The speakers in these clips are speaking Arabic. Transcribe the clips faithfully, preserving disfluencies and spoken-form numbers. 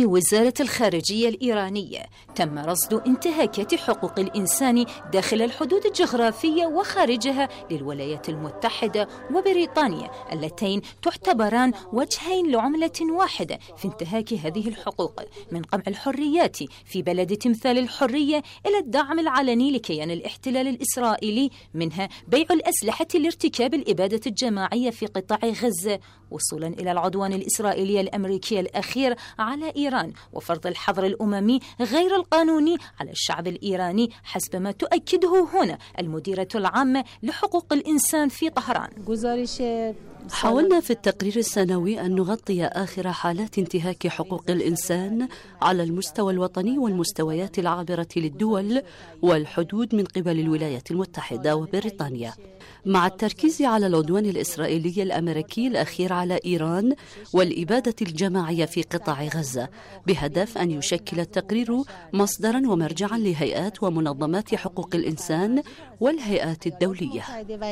بيان وزارة الخارجية الإيرانية تم رصد انتهاكات حقوق الإنسان داخل الحدود الجغرافية وخارجها للولايات المتحدة وبريطانيا، اللتين تعتبران وجهين لعملة واحدة في انتهاك هذه الحقوق، من قمع الحريات في بلد تمثال الحرية إلى الدعم العلني لكيان الاحتلال الإسرائيلي، منها بيع الأسلحة لارتكاب الإبادة الجماعية في قطاع غزة، وصولا إلى العدوان الإسرائيلي الأمريكي الأخير على إيران وفرض الحظر الأممي غير القانوني على الشعب الإيراني، حسب ما تؤكده هنا المديرة العامة لحقوق الإنسان في طهران. حاولنا في التقرير السنوي أن نغطي آخر حالات انتهاك حقوق الإنسان على المستوى الوطني والمستويات العابرة للدول والحدود من قبل الولايات المتحدة وبريطانيا، مع التركيز على العدوان الإسرائيلي الأمريكي الأخير على إيران والإبادة الجماعية في قطاع غزة، بهدف أن يشكل التقرير مصدرا ومرجعا لهيئات ومنظمات حقوق الإنسان والهيئات الدولية.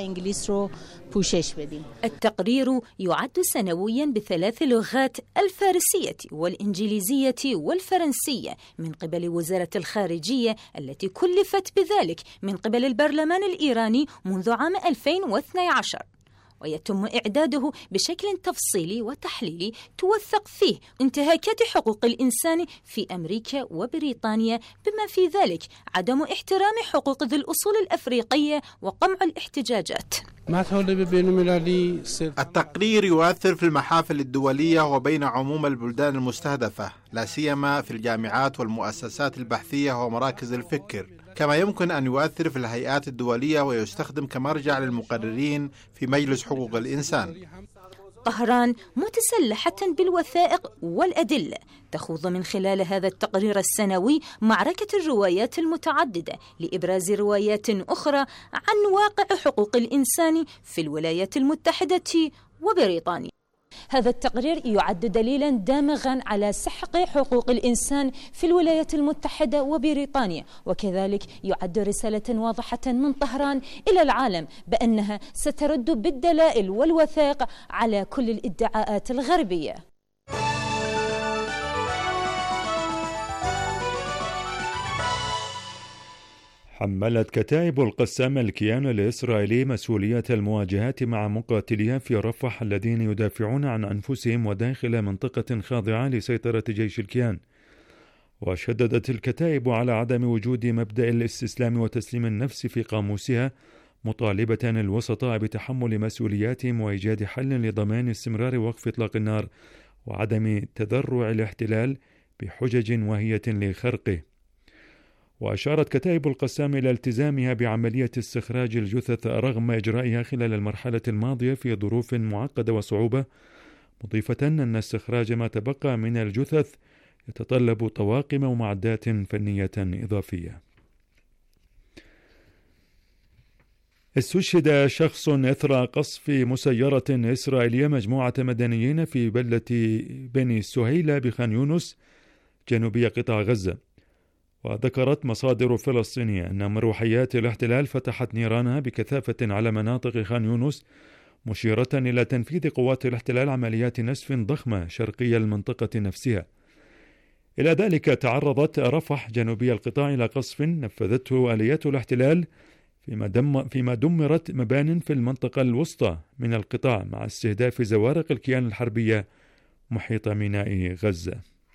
التقرير يعد سنويا بثلاث لغات، الفارسية والإنجليزية والفرنسية، من قبل وزارة الخارجية التي كلفت بذلك من قبل البرلمان الإيراني منذ عام ألفين واثني عشر، ويتم إعداده بشكل تفصيلي وتحليلي توثق فيه انتهاكات حقوق الإنسان في أمريكا وبريطانيا، بما في ذلك عدم احترام حقوق ذي الأصول الأفريقية وقمع الاحتجاجات. التقرير يؤثر في المحافل الدولية وبين عموم البلدان المستهدفة، لا سيما في الجامعات والمؤسسات البحثية ومراكز الفكر، كما يمكن أن يؤثر في الهيئات الدولية ويستخدم كمرجع للمقررين في مجلس حقوق الإنسان. طهران متسلحة بالوثائق والأدلة تخوض من خلال هذا التقرير السنوي معركة الروايات المتعددة لإبراز روايات أخرى عن واقع حقوق الإنسان في الولايات المتحدة وبريطانيا. هذا التقرير يعد دليلا دامغا على سحق حقوق الإنسان في الولايات المتحدة وبريطانيا، وكذلك يعد رسالة واضحة من طهران إلى العالم بأنها سترد بالدلائل والوثائق على كل الادعاءات الغربية. حملت كتائب القسام الكيان الإسرائيلي مسؤولية المواجهات مع مقاتليها في رفح الذين يدافعون عن أنفسهم وداخل منطقة خاضعة لسيطرة جيش الكيان. وشددت الكتائب على عدم وجود مبدأ الاستسلام وتسليم النفس في قاموسها، مطالبة الوسطاء بتحمل مسؤولياتهم وإيجاد حل لضمان استمرار وقف إطلاق النار وعدم تذرع الاحتلال بحجج وهية لخرقه. وأشارت كتائب القسام إلى التزامها بعملية استخراج الجثث رغم إجرائها خلال المرحلة الماضية في ظروف معقدة وصعوبة، مضيفة أن استخراج ما تبقى من الجثث يتطلب طواقم ومعدات فنية إضافية. استشهد شخص إثر قصف مسيرة إسرائيلية مجموعة مدنيين في بلدة بني سهيلة بخان يونس جنوبية قطاع غزة. وذكرت مصادر فلسطينية أن مروحيات الاحتلال فتحت نيرانها بكثافة على مناطق خان يونس، مشيرة إلى تنفيذ قوات الاحتلال عمليات نسف ضخمة شرقي المنطقة نفسها. إلى ذلك تعرضت رفح جنوبي القطاع إلى قصف نفذته آليات الاحتلال فيما, دم فيما دمرت مبان في المنطقة الوسطى من القطاع مع استهداف زوارق الكيان الحربية محيط ميناء غزة.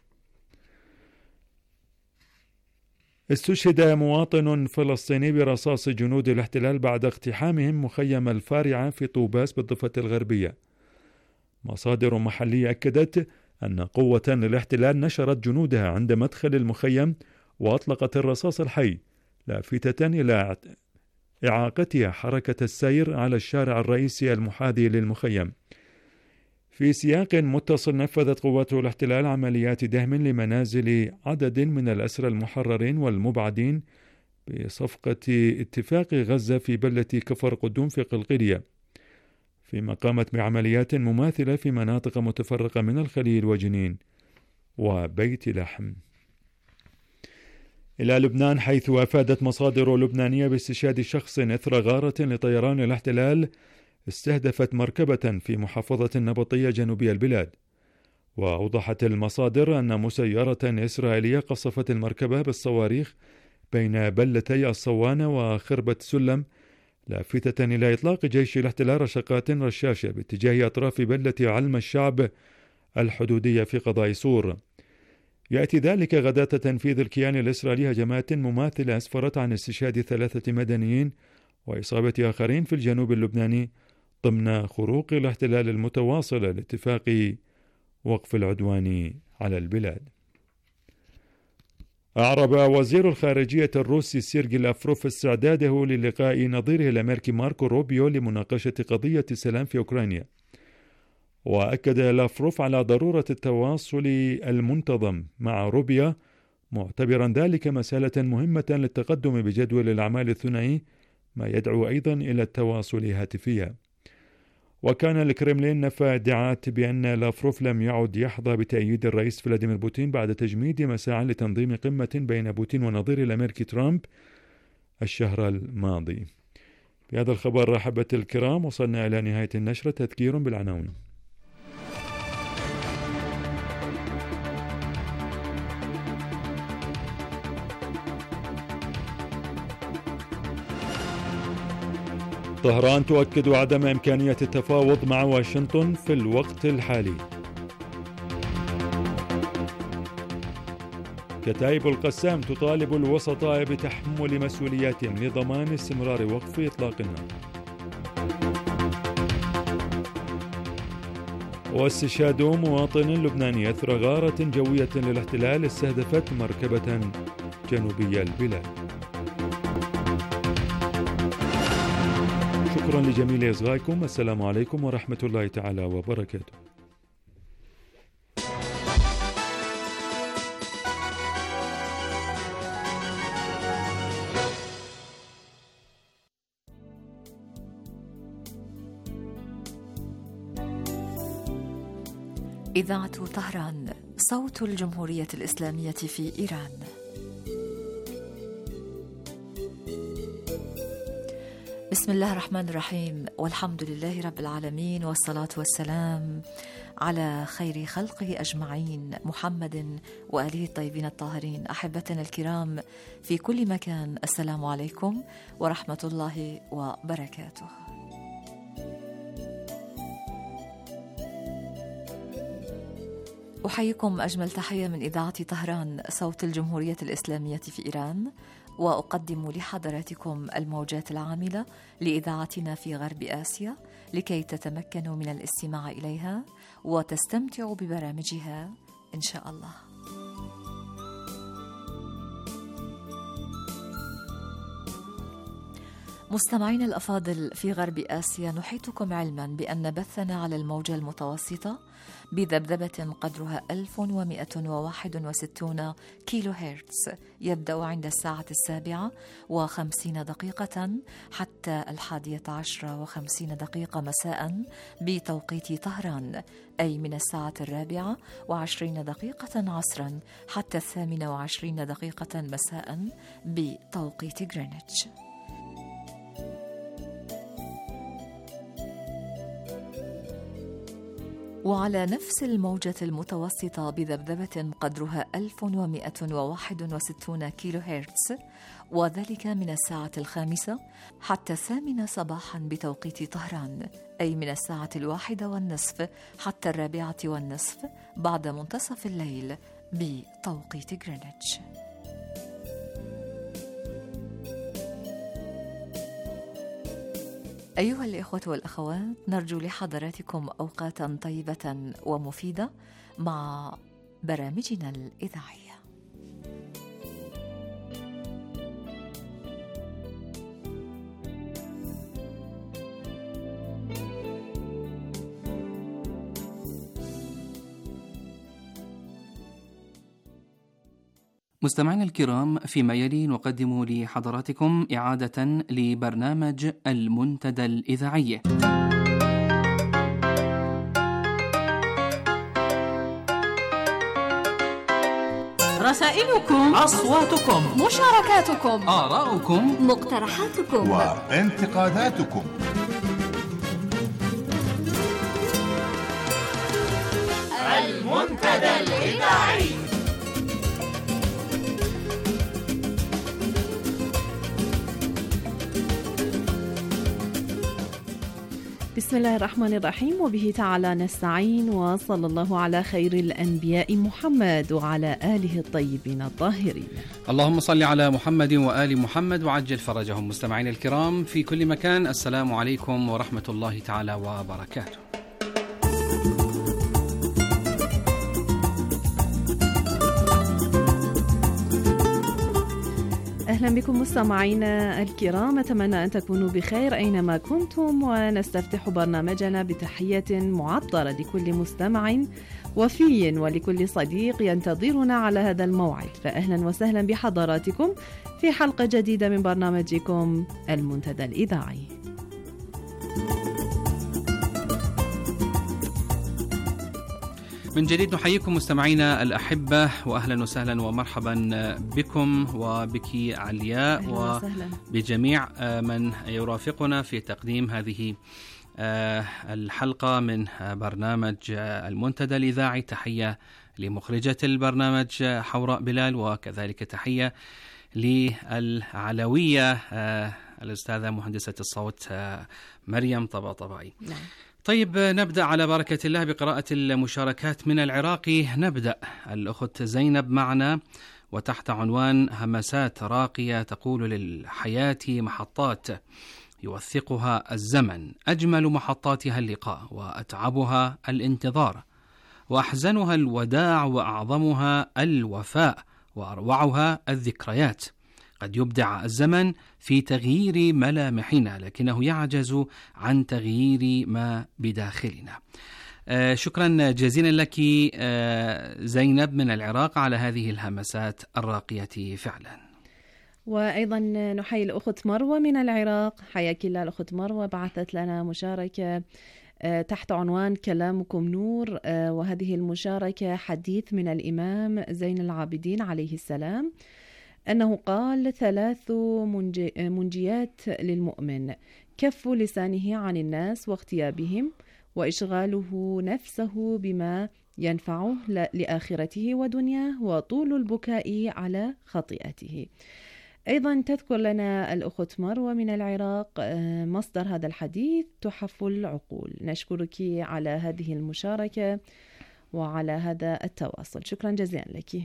استشهد مواطن فلسطيني برصاص جنود الاحتلال بعد اقتحامهم مخيم الفارعة في طوباس بالضفة الغربية. مصادر محلية أكدت أن قوة الاحتلال نشرت جنودها عند مدخل المخيم وأطلقت الرصاص الحي، لافتة إلى إعاقتها حركة السير على الشارع الرئيسي المحاذي للمخيم. في سياق متصل نفذت قوات الاحتلال عمليات دهم لمنازل عدد من الأسرى المحررين والمبعدين بصفقة اتفاق غزة في بلدة كفر قدوم في قلقلية، فيما قامت بعمليات مماثلة في مناطق متفرقة من الخليل وجنين وبيت لحم. إلى لبنان، حيث أفادت مصادر لبنانية باستشهاد شخص إثر غارة لطيران الاحتلال استهدفت مركبة في محافظة النبطية جنوبي البلاد. وأوضحت المصادر أن مسيرة إسرائيلية قصفت المركبة بالصواريخ بين بلتي الصوانة وخربة سلم، لافتة إلى إطلاق جيش الاحتلال رشقات رشاشة باتجاه أطراف بلة علم الشعب الحدودية في قضاء صور. يأتي ذلك غداة تنفيذ الكيان الإسرائيلي هجمات مماثلة أسفرت عن استشهاد ثلاثة مدنيين وإصابة آخرين في الجنوب اللبناني ضمن خروق الاحتلال المتواصل لاتفاق وقف العدوان على البلاد. أعرب وزير الخارجية الروسي سيرجي لافروف استعداده للقاء نظيره الأمريكي ماركو روبيو لمناقشة قضية السلام في أوكرانيا. وأكد لافروف على ضرورة التواصل المنتظم مع روبيا، معتبرا ذلك مسألة مهمة للتقدم بجدول الأعمال الثنائي، ما يدعو أيضا إلى التواصل هاتفيا. وكان الكرملين نفى ادعاءات بأن لافروف لم يعد يحظى بتأييد الرئيس فلاديمير بوتين بعد تجميد مساعي لتنظيم قمة بين بوتين ونظيره الأمريكي ترامب الشهر الماضي. بهذا الخبر أحبة الكرام وصلنا إلى نهاية النشرة. تذكير بالعناوين. طهران تؤكد عدم إمكانية التفاوض مع واشنطن في الوقت الحالي. كتائب القسام تطالب الوسطاء بتحمل مسؤولياتهم لضمان استمرار وقف إطلاق النار. واستشهاد مواطن لبناني أثر غارة جوية للاحتلال استهدفت مركبة جنوبية البلاد. شكرا لجميع إصغائكم. السلام عليكم ورحمة الله تعالى وبركاته. إذاعة طهران، صوت الجمهورية الإسلامية في إيران. بسم الله الرحمن الرحيم، والحمد لله رب العالمين، والصلاة والسلام على خير خلقه أجمعين، محمد وآله الطيبين الطاهرين. أحبتنا الكرام في كل مكان، السلام عليكم ورحمة الله وبركاته. أحييكم أجمل تحية من إذاعة طهران، صوت الجمهورية الإسلامية في إيران، وأقدم لحضراتكم الموجات العاملة لإذاعتنا في غرب آسيا لكي تتمكنوا من الاستماع إليها وتستمتعوا ببرامجها إن شاء الله. مستمعين الأفاضل في غرب آسيا، نحيطكم علما بأن بثنا على الموجة المتوسطة بذبذبة قدرها ألف ومئة وواحد وستين كيلو هرتز يبدأ عند الساعة السابعة وخمسين دقيقة حتى الحادية عشرة وخمسين دقيقة مساء بتوقيت طهران، أي من الساعة الرابعة وعشرين دقيقة عصرا حتى الثامنة وعشرين دقيقة مساء بتوقيت غرينتش. وعلى نفس الموجة المتوسطة بذبذبة قدرها ألف ومئة وواحد وستين كيلو هرتز، وذلك من الساعة الخامسة حتى الثامنة صباحا بتوقيت طهران، أي من الساعة الواحدة والنصف حتى الرابعة والنصف بعد منتصف الليل بتوقيت غرينتش. أيها الإخوة والأخوات، نرجو لحضراتكم أوقاتا طيبة ومفيدة مع برامجنا الإذاعية. مستمعينا الكرام، فيما يلي نقدم لحضراتكم إعادة لبرنامج المنتدى الإذاعي. رسائلكم، أصواتكم، مشاركاتكم، آراؤكم، مقترحاتكم وانتقاداتكم. المنتدى. المنتدى الإذاعي. بسم الله الرحمن الرحيم، وبه تعالى نستعين، وصلى الله على خير الأنبياء محمد وعلى آله الطيبين الطاهرين. اللهم صل على محمد وآل محمد وعجل فرجهم. مستمعين الكرام في كل مكان، السلام عليكم ورحمة الله تعالى وبركاته. أهلا بكم مستمعينا الكرام، أتمنى أن تكونوا بخير أينما كنتم، ونستفتح برنامجنا بتحية معطرة لكل مستمع وفي ولكل صديق ينتظرنا على هذا الموعد. فأهلا وسهلا بحضراتكم في حلقة جديدة من برنامجكم المنتدى الإذاعي. من جديد نحييكم مستمعينا الأحبة، وأهلا وسهلا ومرحبا بكم وبك علياء وبجميع من يرافقنا في تقديم هذه الحلقة من برنامج المنتدى الإذاعي. تحية لمخرجة البرنامج حوراء بلال، وكذلك تحية للعلوية الأستاذة مهندسة الصوت مريم طباطبائي. نعم. طيب نبدأ على بركة الله بقراءة المشاركات من العراق. نبدأ الأخت زينب معنا وتحت عنوان همسات راقية، تقول: للحياة محطات يوثقها الزمن، أجمل محطاتها اللقاء، وأتعبها الانتظار، وأحزنها الوداع، وأعظمها الوفاء، وأروعها الذكريات. قد يبدع الزمن في تغيير ملامحنا، لكنه يعجز عن تغيير ما بداخلنا. آه شكرا جزيلا لك آه زينب من العراق على هذه الهمسات الراقية فعلا. وأيضا نحيي الأخت مروة من العراق. حياك الله الأخت مروة، بعثت لنا مشاركة آه تحت عنوان كلامكم نور، آه وهذه المشاركة حديث من الإمام زين العابدين عليه السلام، أنه قال: ثلاث منجي منجيات للمؤمن: كف لسانه عن الناس واغتيابهم، وإشغاله نفسه بما ينفعه لآخرته ودنياه، وطول البكاء على خطيئته. أيضا تذكر لنا الأخت مروة من العراق مصدر هذا الحديث: تحف العقول. نشكرك على هذه المشاركة وعلى هذا التواصل، شكرا جزيلا لك.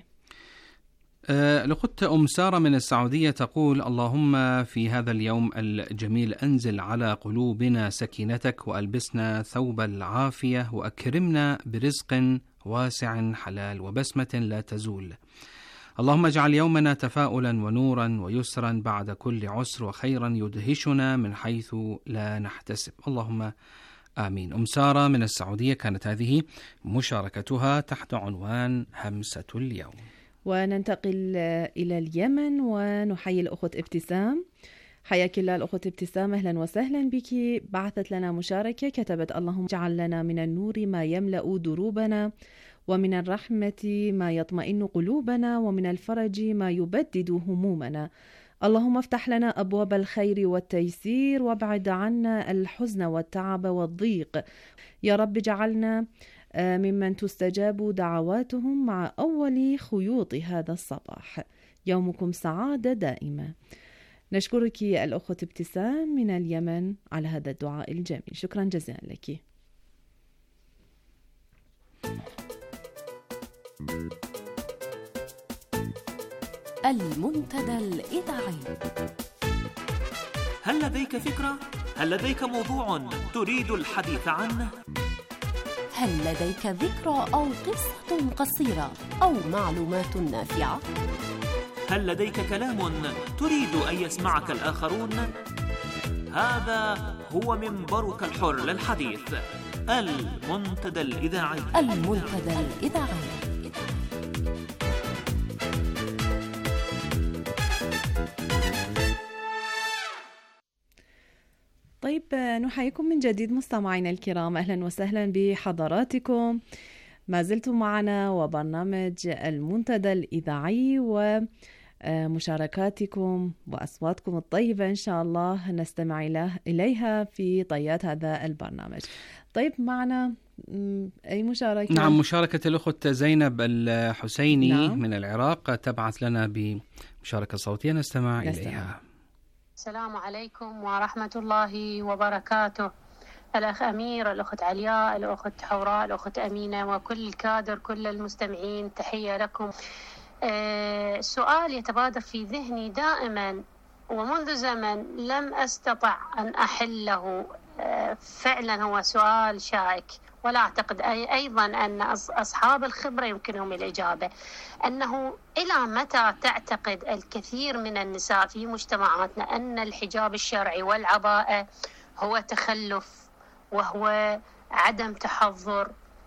الأخت أم سارة من السعودية تقول: اللهم في هذا اليوم الجميل أنزل على قلوبنا سكينتك، وألبسنا ثوب العافية، وأكرمنا برزق واسع حلال وبسمة لا تزول. اللهم اجعل يومنا تفاؤلا ونورا ويسرا بعد كل عسر، وخيرا يدهشنا من حيث لا نحتسب. اللهم آمين. أم سارة من السعودية كانت هذه مشاركتها تحت عنوان همسة اليوم. وننتقل إلى اليمن ونحيي الأخت ابتسام. حياك الله الأخت ابتسام، أهلا وسهلا بك. بعثت لنا مشاركة كتبت: اللهم اجعل لنا من النور ما يملأ دروبنا، ومن الرحمة ما يطمئن قلوبنا، ومن الفرج ما يبدد همومنا. اللهم افتح لنا أبواب الخير والتيسير، وابعد عنا الحزن والتعب والضيق. يا رب اجعلنا ممن تستجاب دعواتهم مع أول خيوط هذا الصباح. يومكم سعادة دائمة. نشكرك الأخت ابتسام من اليمن على هذا الدعاء الجميل، شكرا جزيلا لك. المنتدى الإذاعي. هل لديك فكرة؟ هل لديك موضوع تريد الحديث عنه؟ هل لديك ذكرى أو قصة قصيرة أو معلومات نافعة؟ هل لديك كلام تريد أن يسمعك الآخرون؟ هذا هو منبرك الحر للحديث، المنتدى الإذاعي. المنتدى الإذاعي. طيب نحييكم من جديد مستمعينا الكرام، أهلا وسهلا بحضراتكم. ما زلتم معنا وبرنامج المنتدى الإذاعي ومشاركاتكم وأصواتكم الطيبة إن شاء الله نستمع إليها في طيات هذا البرنامج. طيب معنا أي مشاركة؟ نعم، مشاركة الأخت زينب الحسيني نعم. من العراق تبعث لنا بمشاركة صوتية نستمع إليها. السلام عليكم ورحمة الله وبركاته. الأخ أمير، الأخت علياء، الأخت حوراء، الأخت أمينة، وكل الكادر، كل المستمعين، تحية لكم. أه سؤال يتبادر في ذهني دائما ومنذ زمن لم أستطع أن أحله. أه فعلا هو سؤال شائك، ولا أعتقد أي أيضا أن أصحاب الخبرة يمكنهم الإجابة، أنه إلى متى تعتقد الكثير من النساء في مجتمعاتنا أن الحجاب الشرعي والعباءة هو تخلف وهو عدم تحضر؟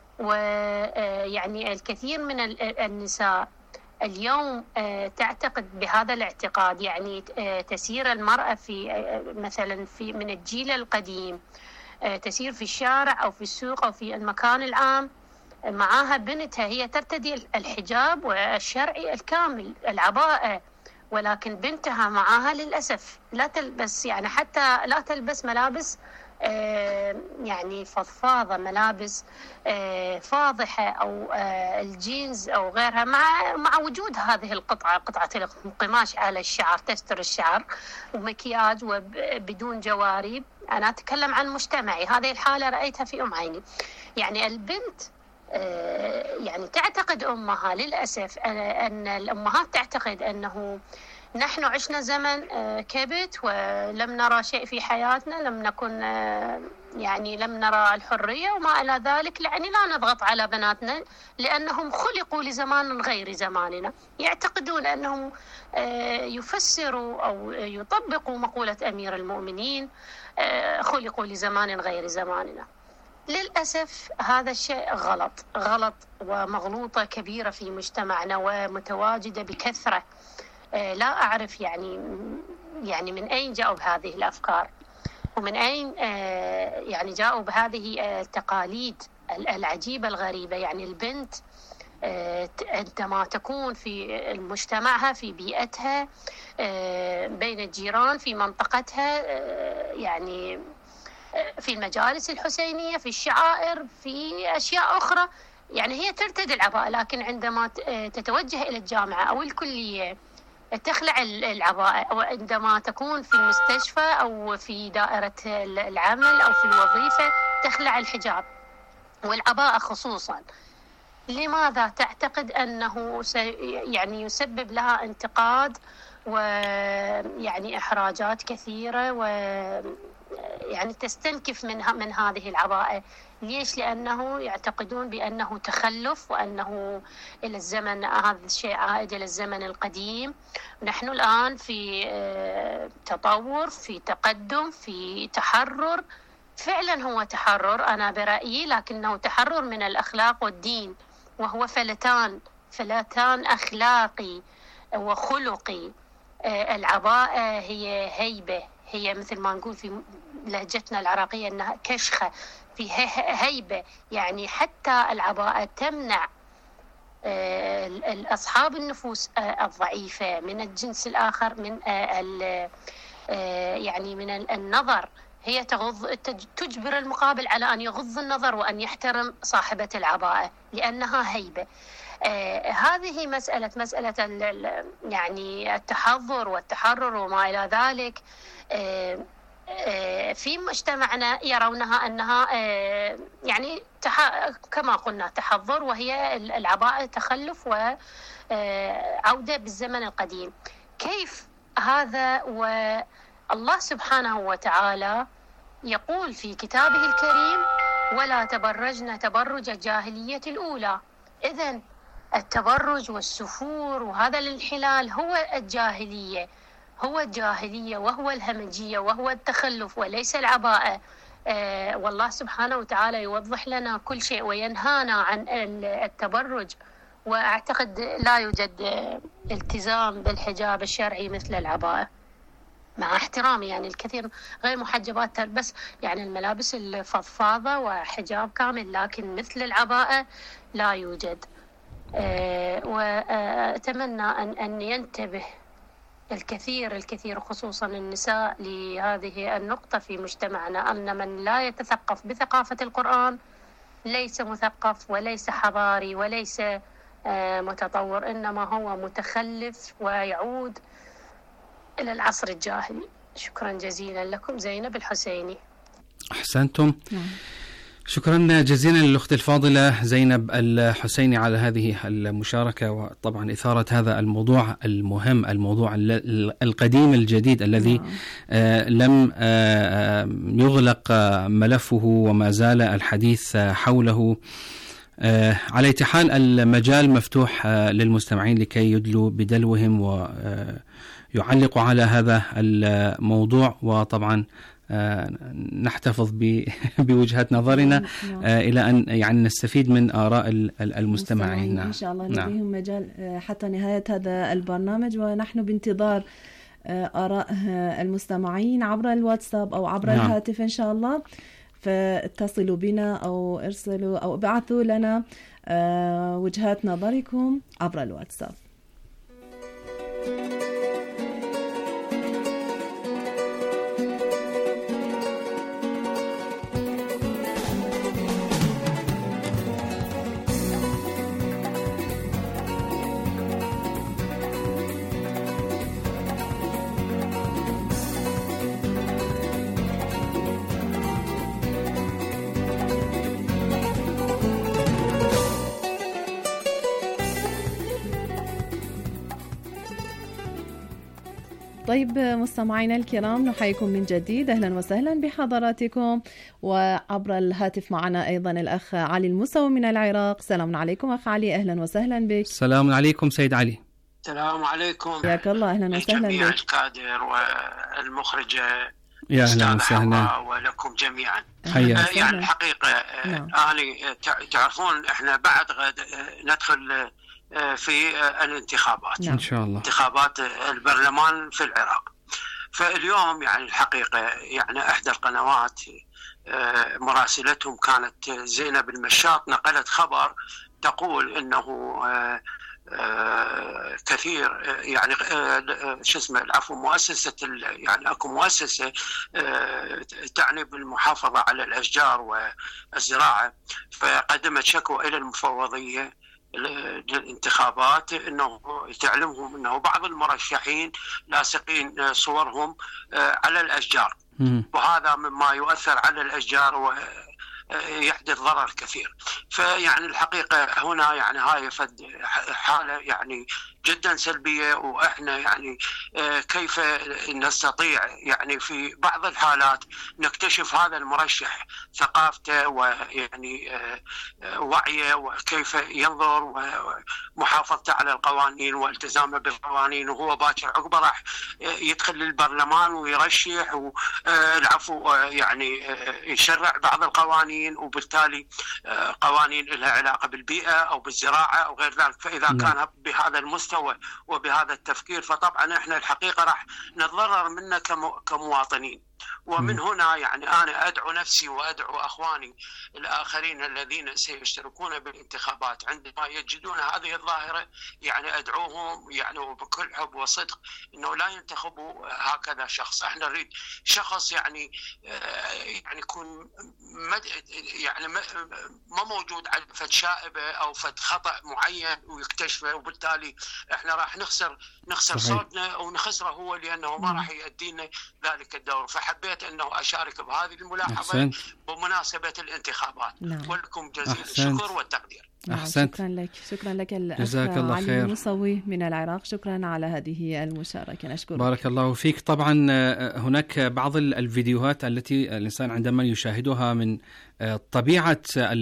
ويعني الكثير من النساء اليوم تعتقد بهذا الاعتقاد، يعني تسير المرأة في مثلا في من الجيل القديم تسير في الشارع أو في السوق أو في المكان العام معها بنتها، هي ترتدي الحجاب والشرعي الكامل العباءة، ولكن بنتها معها للأسف لا تلبس، يعني حتى لا تلبس ملابس يعني فضفاضة، ملابس فاضحة أو الجينز أو غيرها، مع مع وجود هذه القطعة، قطعة القماش على الشعر تستر الشعر ومكياج وبدون جوارب. أنا أتكلم عن مجتمعي، هذه الحالة رأيتها في أم عيني. يعني البنت يعني تعتقد أمها للأسف أن الأمهات تعتقد أنه نحن عشنا زمن كبت ولم نرى شيء في حياتنا، لم نكن يعني لم نرى الحرية وما إلى ذلك، يعني لا نضغط على بناتنا لأنهم خلقوا لزمان غير زماننا. يعتقدون أنهم يفسروا أو يطبقوا مقولة أمير المؤمنين خلقوا لزمان غير زماننا. للأسف هذا الشيء غلط غلط ومغلوطة كبيرة في مجتمعنا ومتواجدة بكثرة. لا أعرف يعني يعني من أين جاءوا بهذه الأفكار ومن أين يعني جاءوا بهذه التقاليد العجيبة الغريبة. يعني البنت عندما تكون في مجتمعها في بيئتها بين الجيران في منطقتها، يعني في المجالس الحسينية، في الشعائر، في أشياء أخرى، يعني هي ترتدي العباءة، لكن عندما تتوجه إلى الجامعة أو الكلية تخلع العباءة، أو عندما تكون في المستشفى أو في دائرة العمل أو في الوظيفة تخلع الحجاب والعباءة خصوصا. لماذا؟ تعتقد أنه يعني يسبب لها انتقاد ويعني إحراجات كثيرة، ويعني تستنكف من من هذه العباءة. ليش؟ لأنه يعتقدون بأنه تخلف وأنه إلى الزمن، هذا الشيء عائد إلى الزمن القديم. نحن الآن في تطور، في تقدم، في تحرر. فعلا هو تحرر أنا برأيي، لكنه تحرر من الأخلاق والدين، وهو فلتان فلتان أخلاقي وخلقي. العباءة هي هيبة، هي مثل ما نقول في لهجتنا العراقية أنها كشخة، في هيبة. يعني حتى العباءة تمنع أصحاب النفوس الضعيفة من الجنس الآخر من يعني من النظر. هي تغض تجبر المقابل على أن يغض النظر وأن يحترم صاحبة العباءة لأنها هيبة. آه هذه مسألة مسألة يعني التحضر والتحرر وما إلى ذلك. آه آه في مجتمعنا يرونها أنها آه يعني تح... كما قلنا تحضر، وهي العباءة تخلف وعودة بالزمن القديم. كيف هذا؟ والله سبحانه وتعالى يقول في كتابه الكريم: ولا تبرجن تبرج الجاهلية الأولى. إذن التبرج والسفور وهذا الانحلال هو الجاهلية، هو الجاهلية وهو الهمجية وهو التخلف وليس العباءة. آه والله سبحانه وتعالى يوضح لنا كل شيء وينهانا عن التبرج. وأعتقد لا يوجد التزام بالحجاب الشرعي مثل العباءة، مع احترامي يعني الكثير غير محجبات تلبس يعني الملابس الفضفاضة وحجاب كامل، لكن مثل العباءة لا يوجد. أه وأتمنى أن أن ينتبه الكثير الكثير خصوصا النساء لهذه النقطة في مجتمعنا، أن من لا يتثقف بثقافة القرآن ليس مثقف وليس حضاري وليس متطور، إنما هو متخلف ويعود إلى العصر الجاهلي. شكرا جزيلا لكم. زينب الحسيني. أحسنتم. شكرا جزيلا للأخت الفاضلة زينب الحسيني على هذه المشاركة، وطبعا إثارة هذا الموضوع المهم، الموضوع القديم الجديد الذي آه لم آه يغلق ملفه وما زال الحديث حوله. آه على أي حال المجال مفتوح آه للمستمعين لكي يدلوا بدلوهم ويعلقوا على هذا الموضوع، وطبعا آه نحتفظ بوجهة نظرنا آه إلى أن يعني نستفيد من آراء المستمعين. إن شاء الله لديهم مجال حتى نهاية هذا البرنامج، ونحن بانتظار آراء المستمعين عبر الواتساب أو عبر نعم. الهاتف إن شاء الله. فاتصلوا بنا أو ارسلوا أو ابعثوا لنا آه وجهات نظركم عبر الواتساب. طيب مستمعينا الكرام، نحييكم من جديد، أهلا وسهلا بحضراتكم. وعبر الهاتف معنا أيضا الأخ علي الموسوي من العراق. سلام عليكم أخ علي، أهلا وسهلا بك. سلام عليكم سيد علي. السلام عليكم. حياك الله، أهلا وسهلا جميع بك. الكادر والمخرجة يا أهلا وسهلا ولكم جميعا. حيا. يعني الحقيقة نعم. أنا تعرفون إحنا بعد غد ندخل في الانتخابات نعم. إن شاء الله انتخابات البرلمان في العراق. فاليوم يعني الحقيقة يعني إحدى القنوات مراسلتهم كانت زينب المشاط نقلت خبر تقول إنه كثير يعني شو اسمه العفو مؤسسة يعني أكو مؤسسة تعني بالمحافظة على الأشجار والزراعة، فقدمت شكوى إلى المفوضية للانتخابات انه تعلمهم انه بعض المرشحين لاصقين صورهم على الاشجار، وهذا مما يؤثر على الاشجار ويحدث ضرر كثير. فيعني الحقيقه هنا يعني هاي حاله يعني جدا سلبيه، واحنا يعني كيف نستطيع يعني في بعض الحالات نكتشف هذا المرشح ثقافته ويعني وعيه وكيف ينظر ومحافظته على القوانين والتزامه بالقوانين، وهو باكر عقبه راح يدخل للبرلمان ويرشح والعفو يعني يشرع بعض القوانين، وبالتالي قوانين لها علاقه بالبيئه او بالزراعه او غير ذلك. فاذا م. كان بهذا المستوى وبهذا التفكير فطبعا احنا الحقيقه راح نتضرر منه كمواطنين. ومن هنا يعني أنا أدعو نفسي وأدعو أخواني الآخرين الذين سيشتركون بالانتخابات عندما يجدون هذه الظاهرة يعني أدعوهم يعني وبكل حب وصدق إنه لا ينتخبوا هكذا شخص. احنا نريد شخص يعني يعني يكون مد يعني ما موجود على فد شائبة أو فد خطأ معين ويكتشفه، وبالتالي احنا راح نخسر نخسر صحيح. صوتنا ونخسره هو لأنه ما راح يؤدينا ذلك الدور. فحبيت أنه أشارك بهذه الملاحظة بمناسبة الانتخابات. نعم. ولكم جزيل الشكر والتقدير. نعم. شكرا لك شكرا لك الأخ علي الموسوي من العراق، شكرا على هذه المشاركة، نشكرك. بارك الله فيك. طبعا هناك بعض الفيديوهات التي الإنسان عندما يشاهدها من طبيعة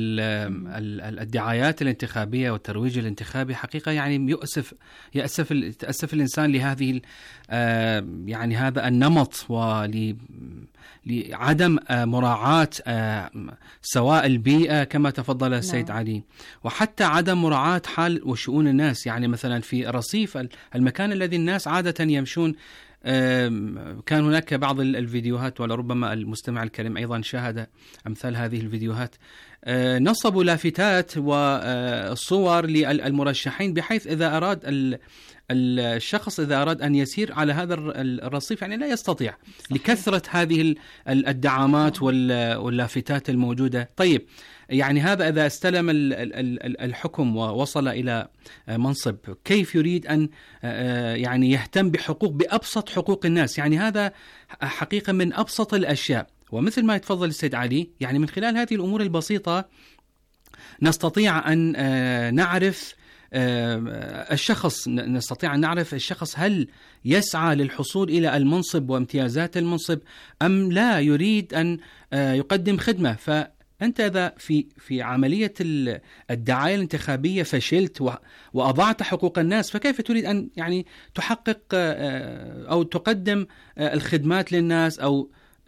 الدعايات الانتخابية والترويج الانتخابي حقيقة يعني يؤسف يأسف يتأسف الإنسان لهذه يعني هذا النمط ول لعدم مراعاة سواء البيئة كما تفضل السيد نعم. علي، وحتى عدم مراعاة حال وشؤون الناس. يعني مثلا في رصيف المكان الذي الناس عادة يمشون كان هناك بعض الفيديوهات ولربما المستمع الكريم أيضا شاهد أمثال هذه الفيديوهات نصبوا لافتات وصور للمرشحين بحيث إذا أراد الشخص إذا أراد أن يسير على هذا الرصيف يعني لا يستطيع لكثرة هذه الدعامات واللافتات الموجودة. طيب يعني هذا إذا استلم الحكم ووصل إلى منصب كيف يريد أن يعني يهتم بحقوق بأبسط حقوق الناس؟ يعني هذا حقيقة من أبسط الأشياء. ومثل ما يتفضل السيد علي يعني من خلال هذه الأمور البسيطة نستطيع أن نعرف الشخص نستطيع أن نعرف الشخص هل يسعى للحصول إلى المنصب وامتيازات المنصب أم لا يريد أن يقدم خدمة. فأنت إذا في في عملية الدعاية الانتخابية فشلت وأضعت حقوق الناس فكيف تريد أن يعني تحقق أو تقدم الخدمات للناس أو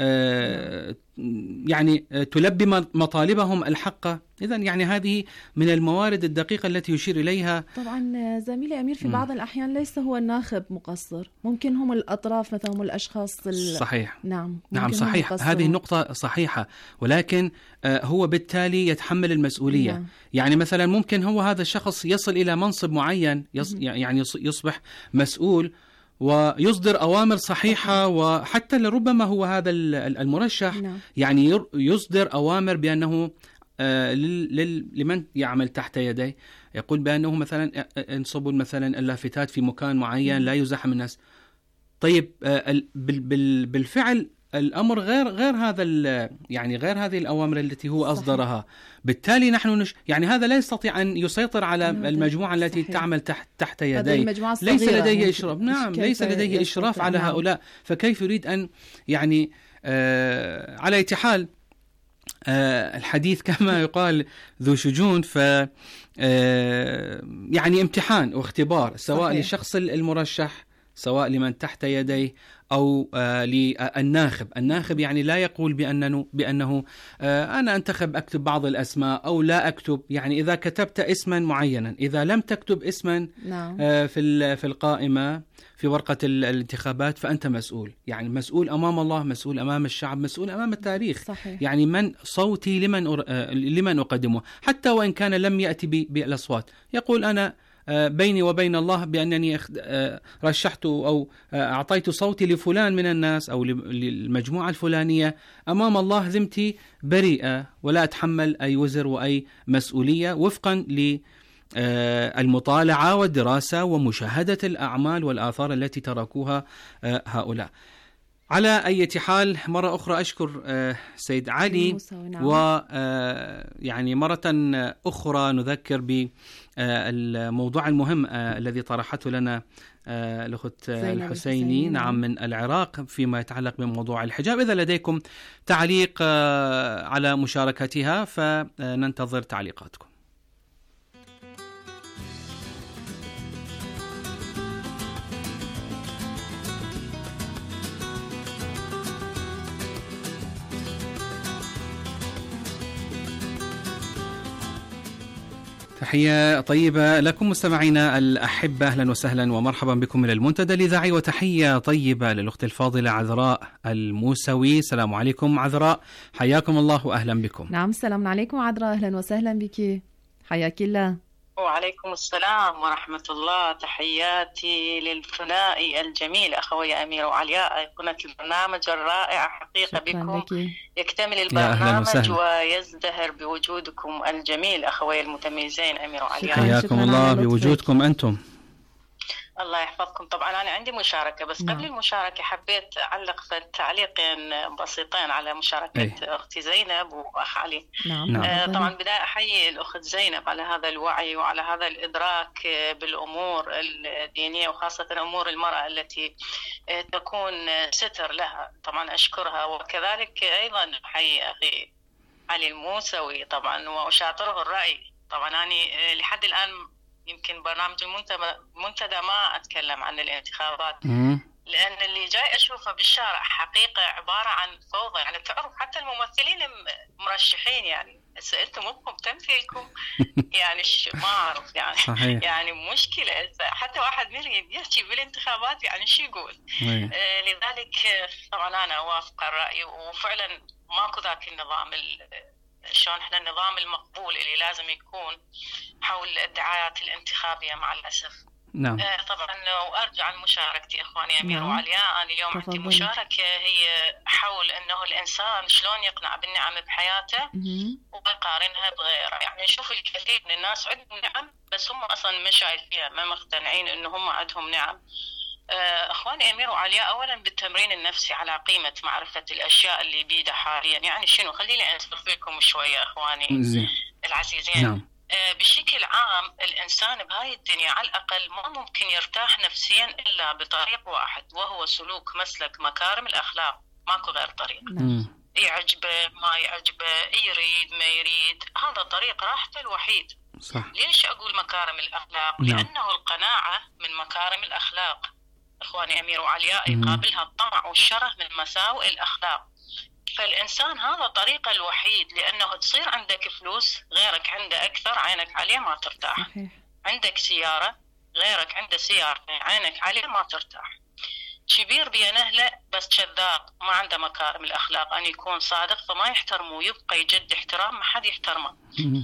يعني تلبي مطالبهم الحقة؟ إذن يعني هذه من الموارد الدقيقة التي يشير إليها. طبعا زميلي أمير في بعض الأحيان ليس هو الناخب مقصر، ممكن هم الأطراف مثلا هم الأشخاص ال... صحيح. نعم نعم صحيح، هذه النقطة صحيحة، ولكن هو بالتالي يتحمل المسؤولية. نعم. يعني مثلا ممكن هو هذا الشخص يصل إلى منصب معين يص... يعني يصبح مسؤول ويصدر أوامر صحيحة، وحتى لربما هو هذا المرشح نعم. يعني يصدر أوامر بأنه آه لمن يعمل تحت يديه، يقول بأنه مثلا انصبوا مثلا اللافتات في مكان معين لا يزاحم الناس. طيب آه بالفعل الأمر غير غير هذا يعني غير هذه الأوامر التي هو أصدرها. صحيح. بالتالي نحن نش يعني هذا لا يستطيع أن يسيطر على المجموعة التي صحيح. تعمل تحت تحت يديه، ليس لديه إشراف. نعم ليس لديه إشراف على نعم. هؤلاء، فكيف يريد أن يعني آه على أي حال آه الحديث كما يقال ذو شجون، ف آه يعني امتحان واختبار سواء صحيح. للشخص المرشح سواء لمن تحت يديه أو آه للناخب. الناخب يعني لا يقول بأنه, بأنه آه أنا أنتخب أكتب بعض الأسماء أو لا أكتب. يعني إذا كتبت اسما معينا، إذا لم تكتب اسما نعم. آه في في القائمة في ورقة الانتخابات فأنت مسؤول، يعني مسؤول أمام الله، مسؤول أمام الشعب، مسؤول أمام التاريخ. صحيح. يعني من صوتي لمن آه لمن أقدمه، حتى وإن كان لم يأتي بالأصوات يقول أنا بيني وبين الله بأنني رشحت أو أعطيت صوتي لفلان من الناس أو للمجموعة الفلانية، أمام الله ذمتي بريئة ولا أتحمل أي وزر وأي مسؤولية وفقا للمطالعة والدراسة ومشاهدة الأعمال والآثار التي تركوها هؤلاء. على أي حال مرة أخرى أشكر سيد علي، ويعني مرة أخرى نذكر بالموضوع المهم الذي طرحته لنا الأخت الحسيني نعم من العراق فيما يتعلق بموضوع الحجاب. إذا لديكم تعليق على مشاركتها فننتظر تعليقاتكم. تحية طيبة لكم مستمعينا الأحبة، أهلا وسهلا ومرحبا بكم إلى المنتدى الإذاعي، وتحية طيبة للأخت الفاضلة عذراء الموسوي. السلام عليكم عذراء، حياكم الله وأهلا بكم. نعم السلام عليكم عذراء، أهلا وسهلا بك، حياك الله. وعليكم السلام ورحمة الله. تحياتي للثنائي الجميل أخوي أمير وعلياء، أيقونة البرنامج الرائع حقيقة بكم لك. يكتمل البرنامج ويزدهر بوجودكم الجميل أخوي المتميزين أمير وعلياء. حياكم الله بوجودكم أنتم. الله يحفظكم. طبعا أنا عندي مشاركة، بس قبل المشاركة حبيت أعلق تعليقين بسيطين على مشاركة أي. أختي زينب وأخ علي. نعم. آه طبعا بداية أحيي الأخت زينب على هذا الوعي وعلى هذا الإدراك بالأمور الدينية، وخاصة أمور المرأة التي تكون ستر لها. طبعا أشكرها، وكذلك أيضا أحيي أخي علي الموسوي طبعا وأشاطره الرأي. طبعا أنا لحد الآن يمكن برنامج المنتدى ما أتكلم عن الانتخابات، لأن اللي جاي أشوفه بالشارع حقيقة عبارة عن فوضى. يعني تعرف حتى الممثلين مرشحين، يعني سألتم أبكم تمثيلكم يعني ما أعرف يعني صحيح. يعني مشكلة حتى واحد منهم يحكي بالانتخابات يعني شو يقول. آه لذلك طبعا أنا أوافق الرأي، وفعلا ماكو ذاك النظام شلون احنا النظام المقبول اللي لازم يكون حول الدعايات الانتخابية مع الأسف. نعم. آه طبعا وارجع لمشاركتي اخواني امير نعم. وعلياء، انا اليوم عندي مشاركه هي حول انه الانسان شلون يقنع بالنعم بحياته ويقارنها بغيره. يعني نشوف الكثير من الناس عندهم نعم بس هم اصلا ما شايفين، ما مقتنعين انه هم عندهم نعم. آه اخواني امير وعلياء، اولا بالتمرين النفسي على قيمه معرفه الاشياء اللي بيده حاليا. يعني شنو، خليني انصف لكم شويه اخواني زين. العزيزين. نعم. بشكل عام الإنسان بهاي الدنيا على الأقل ما ممكن يرتاح نفسيا إلا بطريق واحد، وهو سلوك مسلك مكارم الأخلاق. ماكو غير طريق. مم. يعجبه ما يعجبه، يريد ما يريد، هذا طريق راحته الوحيد. صح. ليش أقول مكارم الأخلاق؟ نعم. لأنه القناعة من مكارم الأخلاق إخواني أمير وعلياء، يقابلها الطمع والشره من مساوئ الأخلاق. فالإنسان هذا طريقه الوحيد، لأنه تصير عندك فلوس غيرك عنده أكثر عينك عليه ما ترتاح. صحيح. عندك سيارة غيرك عنده سيارة عينك عليه ما ترتاح. كبير بين أهله بس كذاب ما عنده مكارم الأخلاق، أن يكون صادق فما يحترمه ويبقى يجد احترام ما حد يحترمه.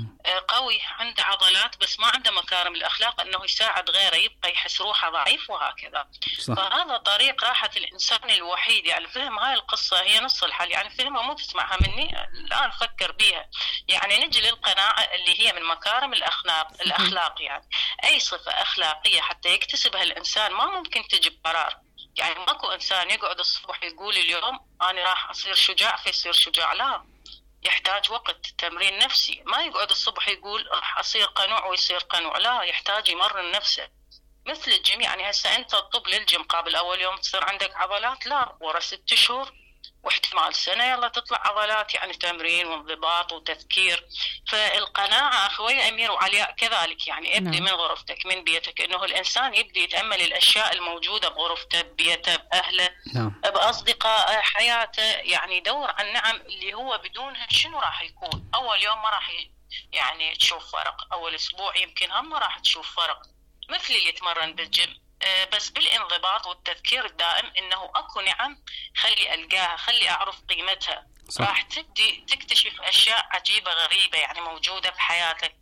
قوي عنده عضلات بس ما عنده مكارم الأخلاق أنه يساعد غيره، يبقى يحس روحه ضعيف وهكذا. صح. فهذا طريق راحة الإنسان الوحيد. يعني فهم هاي القصة هي نص الحل، يعني فهمها مو تسمعها مني الآن فكر بيها. يعني نجي للقناعة اللي هي من مكارم الأخلاق. الأخلاق يعني أي صفة أخلاقية حتى يكتسبها الإنسان ما ممكن تجي بقرار. يعني ماكو إنسان يقعد الصبح يقول اليوم أنا راح أصير شجاع فيصير شجاع، لا، يحتاج وقت تمرين نفسي. ما يقعد الصبح يقول راح أصير قنوع ويصير قنوع، لا، يحتاج يمرن نفسه مثل الجيم. يعني هسه أنت تطب للجيم قابل أول يوم تصير عندك عضلات، لا، ورا ست شهور واحتمال سنة يلا تطلع عضلات. يعني تمرين وانضباط وتذكير. فالقناعة أخوي أمير وعلياء كذلك. يعني ابدي من غرفتك من بيتك، إنه الإنسان يبدي يتأمل الأشياء الموجودة بغرفته ببيته بأهله بأصدقاء حياته. يعني يدور عن النعم اللي هو بدونها شنو راح يكون. أول يوم ما راح يعني تشوف فرق، أول أسبوع يمكن هم ما راح تشوف فرق مثل اللي يتمرن بالجيم. بس بالانضباط والتذكير الدائم انه اكو نعم خلي القاها، خلي اعرف قيمتها. صح. راح تبدي تكتشف اشياء عجيبه غريبه يعني موجوده بحياتك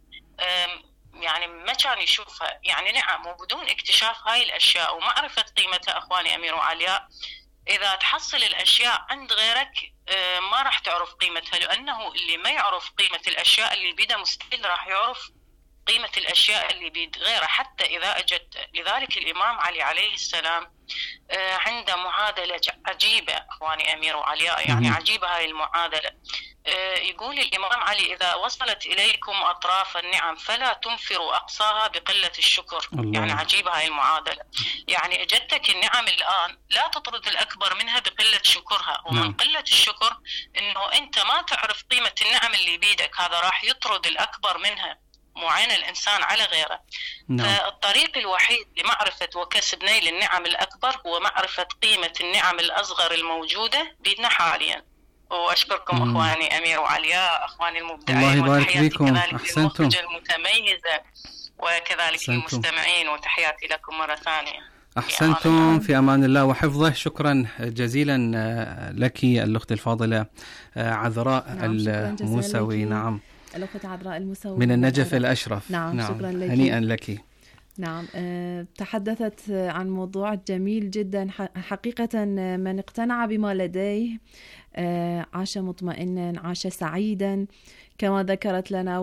يعني ما كان يشوفها. يعني نعم، وبدون اكتشاف هاي الاشياء ومعرفه قيمتها اخواني امير وعلياء، اذا تحصل الاشياء عند غيرك ما راح تعرف قيمتها. لانه اللي ما يعرف قيمه الاشياء اللي بيده مستحيل راح يعرف قيمة الأشياء اللي بيد غيره حتى إذا أجت. لذلك الإمام علي عليه السلام عنده معادلة عجيبة أخواني أمير وعلياء. يعني عجيبة هاي المعادلة. يقول الإمام علي إذا وصلت إليكم أطراف النعم فلا تنفروا أقصاها بقلة الشكر. الله. يعني عجيبة هاي المعادلة. يعني أجتك النعم الآن لا تطرد الأكبر منها بقلة شكرها. ومن نعم. قلة الشكر إنه أنت ما تعرف قيمة النعم اللي بيدك، هذا راح يطرد الأكبر منها، معين الإنسان على غيره. نعم. فالطريق الوحيد لمعرفة وكسب نيل النعم الأكبر هو معرفة قيمة النعم الأصغر الموجودة بيدنا حاليا. وأشكركم مم. أخواني أمير وعلياء، أخواني المبدعين، الله يبارك فيكم. أحسنتم. المتميزة وكذلك المستمعين، وتحياتي لكم مرة ثانية. أحسنتم، في أمان الله وحفظه. شكرا جزيلا لك الأخت الفاضلة عذراء نعم. الموسوي. نعم، الأخت عذراء الموسوي من النجف الأشرف. نعم, نعم. شكرا لك. هنيئا لك. نعم. أه تحدثت عن موضوع جميل جدا حقيقة. من اقتنع بما لديه أه عاش مطمئنا، عاش سعيدا كما ذكرت لنا،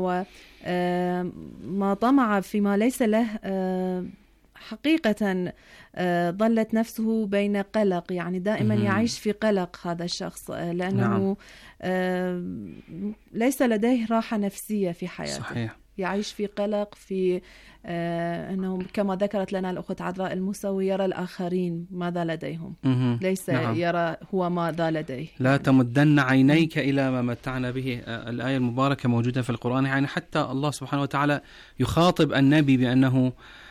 وما طمع فيما ليس له أه حقيقة أه ظلت نفسه بين قلق. يعني دائما مم. يعيش في قلق هذا الشخص، لأنه نعم. أه ليس لديه راحة نفسية في حياته. صحيح. يعيش في قلق، في آه أنه كما ذكرت لنا الأخت عذراء الموسوي يرى الآخرين ماذا لديهم، مم. ليس نعم. يرى هو ماذا لديه. لا تمدن عينيك إلى ما متعنا به. الآية المباركة موجودة في القرآن. يعني حتى الله سبحانه وتعالى يخاطب النبي بأنه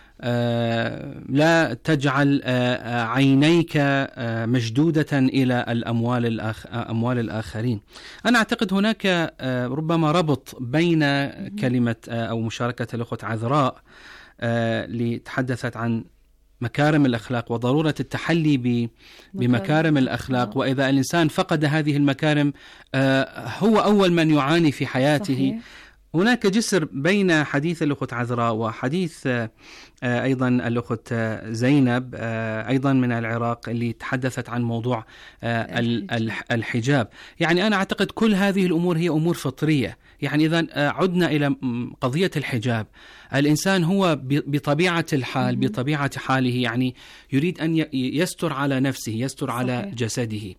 آه لا تجعل آه عينيك آه مشدودة إلى الأموال الآخ أموال الآخرين. أنا أعتقد هناك آه ربما ربط بين كلمة آه أو مشاركة الأخت عذراء آه اللي تحدثت عن مكارم الأخلاق وضرورة التحلي بمكارم الأخلاق، وإذا الإنسان فقد هذه المكارم هو أول من يعاني في حياته. صحيح. هناك جسر بين حديث الأخت عذراء وحديث أيضا الأخت زينب أيضا من العراق اللي تحدثت عن موضوع الحجاب. يعني أنا أعتقد كل هذه الأمور هي أمور فطرية. يعني إذا عدنا إلى قضية الحجاب، الإنسان هو بطبيعة الحال بطبيعة حاله يعني يريد أن يستر على نفسه، يستر على صحيح. جسده.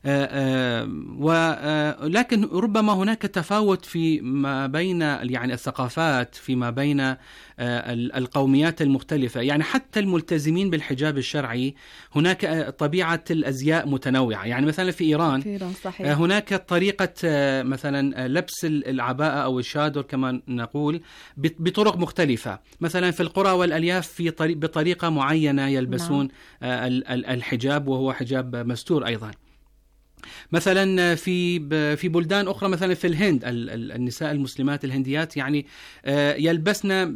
ولكن ربما هناك تفاوت في ما بين يعني الثقافات، فيما بين القوميات المختلفة. يعني حتى الملتزمين بالحجاب الشرعي هناك طبيعة الأزياء متنوعة. يعني مثلا في إيران, في إيران صحيح. هناك طريقة مثلا لبس العباءة أو الشادر كما نقول بطرق مختلفة. مثلا في القرى والألياف في طريق بطريقة معينة يلبسون نعم. الحجاب، وهو حجاب مستور أيضا. مثلا في في بلدان أخرى، مثلا في الهند النساء المسلمات الهنديات يعني يلبسن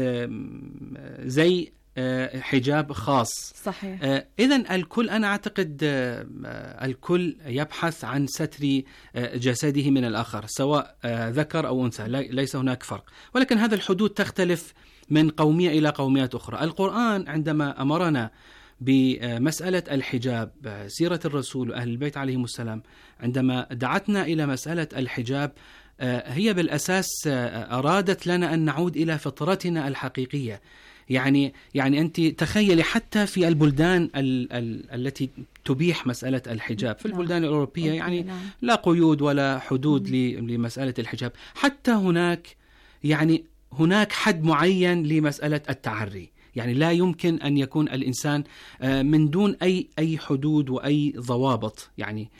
زي حجاب خاص. صحيح. إذن الكل أنا أعتقد الكل يبحث عن ستر جسده من الآخر سواء ذكر أو أنثى، ليس هناك فرق. ولكن هذا الحدود تختلف من قومية إلى قوميات أخرى. القرآن عندما أمرنا بمسألة الحجاب، سيرة الرسول وأهل البيت عليهم السلام عندما دعتنا إلى مسألة الحجاب هي بالأساس أرادت لنا أن نعود إلى فطرتنا الحقيقية. يعني يعني أنت تخيلي حتى في البلدان ال ال التي تبيح مسألة الحجاب، في البلدان الأوروبية يعني لا قيود ولا حدود لمسألة الحجاب. حتى هناك يعني هناك حد معين لمسألة التعري. يعني لا يمكن أن يكون الإنسان من دون أي أي حدود وأي ضوابط. يعني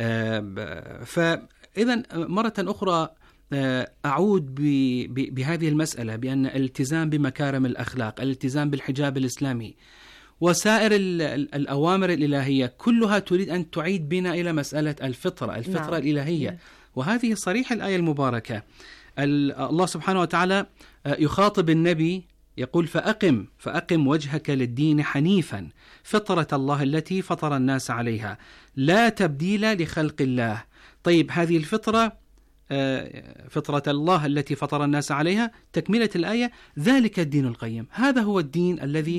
فإذا مرة أخرى أعود بهذه المسألة بأن الالتزام بمكارم الأخلاق، الالتزام بالحجاب الإسلامي وسائر الأوامر الإلهية كلها تريد أن تعيد بنا إلى مسألة الفطرة الفطرة نعم. الإلهية. وهذه صريح الآية المباركة. الله سبحانه وتعالى يخاطب النبي يقول فأقم فأقم وجهك للدين حنيفا فطرة الله التي فطر الناس عليها لا تبديل لخلق الله. طيب هذه الفطرة فطرة الله التي فطر الناس عليها، تكملة الآية ذلك الدين القيم. هذا هو الدين الذي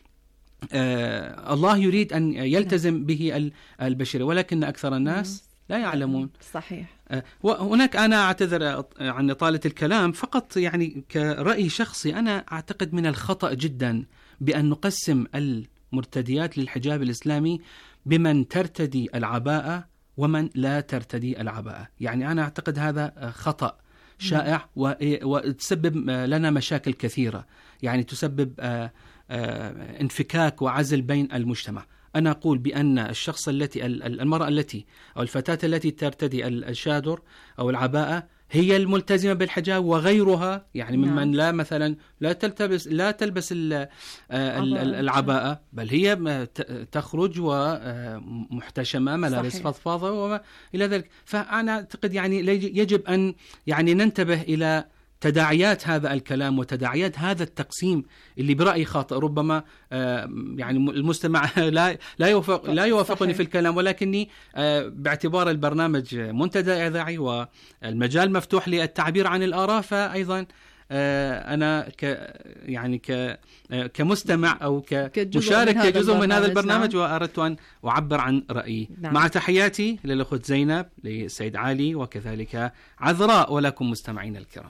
الله يريد أن يلتزم به البشر، ولكن أكثر الناس لا يعلمون. صحيح. وهناك أنا أعتذر عن إطالة الكلام، فقط يعني كرأي شخصي أنا أعتقد من الخطأ جدا بأن نقسم المرتديات للحجاب الإسلامي بمن ترتدي العباءة ومن لا ترتدي العباءة. يعني أنا أعتقد هذا خطأ شائع وتسبب لنا مشاكل كثيرة، يعني تسبب انفكاك وعزل بين المجتمع. أنا أقول بأن الشخص التي المرأة التي أو الفتاة التي ترتدي الشادر أو العباءة هي الملتزمة بالحجاب، وغيرها يعني ممن لا مثلا لا تلتبس لا تلبس العباءة بل هي تخرج ومحتشمة ملابس فضفاضة وما إلى ذلك. فأنا أعتقد يعني يجب أن يعني ننتبه إلى تداعيات هذا الكلام وتداعيات هذا التقسيم اللي برأيي خاطئ. ربما يعني المستمع لا لا يوافق لا يوافقني في الكلام، ولكني باعتبار البرنامج منتدى إذاعي والمجال مفتوح للتعبير عن الآراء، فأيضا أنا ك يعني ك كمستمع أو كمشارك كجزء من هذا البرنامج، وأردت أن أعبر عن رأيي. نعم. مع تحياتي للأخت زينب، للسيد علي، وكذلك عذراء، ولكم مستمعين الكرام.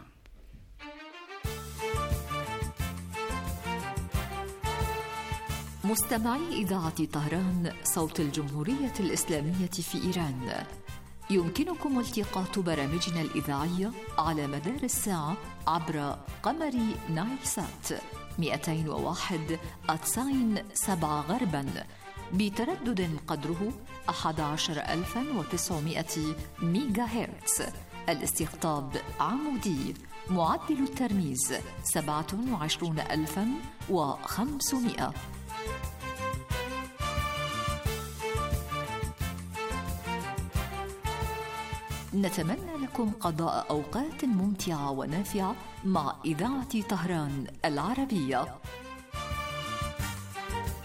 مستمعي إذاعة طهران صوت الجمهورية الإسلامية في إيران، يمكنكم التقاط برامجنا الإذاعية على مدار الساعة عبر قمر نايل سات مئتين وواحد أتساين سبعة غربا بتردد قدره أحد عشر ألفا وتسعمائة ميجا هرتز. الاستقطاب عمودي. معدل الترميز سبعة وعشرون ألفا وخمسمائة. نتمنى لكم قضاء أوقات ممتعة ونافعة مع إذاعة طهران العربية.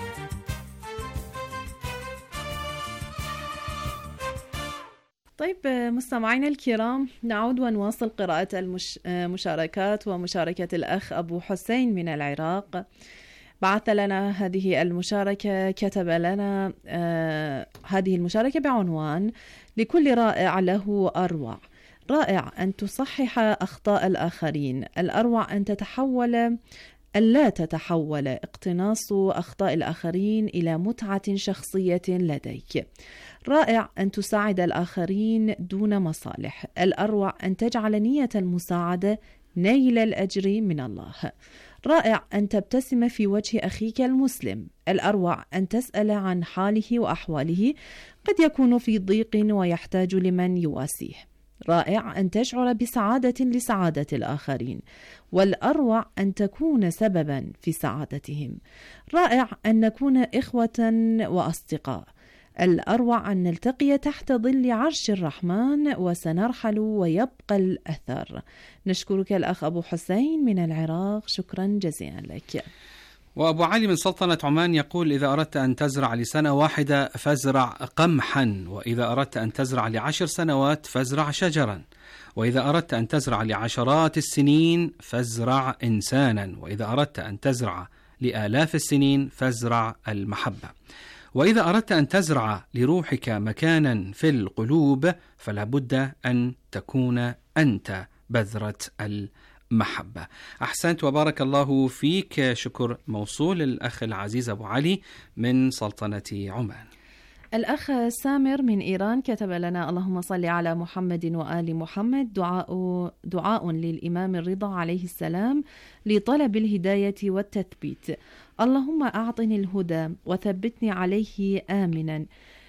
طيب مستمعينا الكرام، نعود ونواصل قراءة المشاركات ومشاركة الأخ أبو حسين من العراق. بعث لنا هذه المشاركة، كتب لنا آه هذه المشاركة بعنوان: لكل رائع له أروع. رائع أن تصحح أخطاء الآخرين، الأروع أن تتحول ألا تتحول اقتناص أخطاء الآخرين إلى متعة شخصية لديك. رائع أن تساعد الآخرين دون مصالح، الأروع أن تجعل نية المساعدة نيل الأجر من الله. رائع أن تبتسم في وجه أخيك المسلم، الأروع أن تسأل عن حاله وأحواله، قد يكون في ضيق ويحتاج لمن يواسيه. رائع أن تشعر بسعادة لسعادة الآخرين، والأروع أن تكون سببا في سعادتهم. رائع أن نكون إخوة وأصدقاء، الأروع أن نلتقي تحت ظل عرش الرحمن وسنرحل ويبقى الأثر. نشكرك الأخ أبو حسين من العراق، شكرا جزيلا لك. وأبو علي من سلطنة عمان يقول: إذا أردت أن تزرع لسنة واحدة فازرع قمحا، وإذا أردت أن تزرع لعشر سنوات فازرع شجرا، وإذا أردت أن تزرع لعشرات السنين فازرع إنسانا، وإذا أردت أن تزرع لآلاف السنين فازرع المحبة، وإذا أردت أن تزرع لروحك مكانا في القلوب فلا بد أن تكون أنت بذرة المحبة. أحسنت وبارك الله فيك. شكر موصول الأخ العزيز أبو علي من سلطنة عمان. الأخ سامر من إيران كتب لنا: اللهم صل على محمد وآل محمد. دعاء, دعاء للإمام الرضا عليه السلام لطلب الهداية والتثبيت. اللهم أعطني الهدى وثبتني عليه آمنا،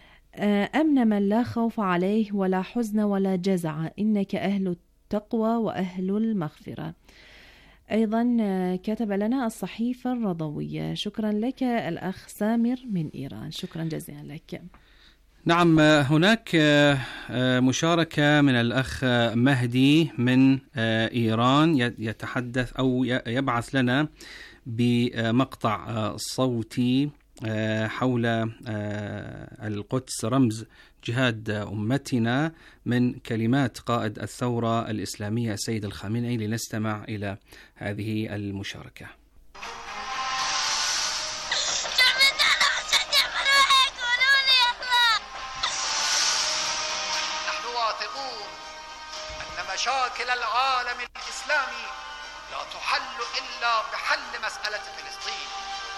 أمن من لا خوف عليه ولا حزن ولا جزع، إنك أهل التقوى وأهل المغفرة. أيضا كتب لنا الصحيفة الرضوية. شكرا لك الأخ سامر من إيران، شكرا جزيلا لك. نعم، هناك مشاركة من الأخ مهدي من إيران يتحدث أو يبعث لنا بمقطع صوتي حول القدس رمز جهاد أمتنا من كلمات قائد الثورة الإسلامية السيد الخامنئي. لنستمع إلى هذه المشاركة. نحن واثقون أن مشاكل العالم الإسلامي لا تحل إلا بحل مسألة فلسطين،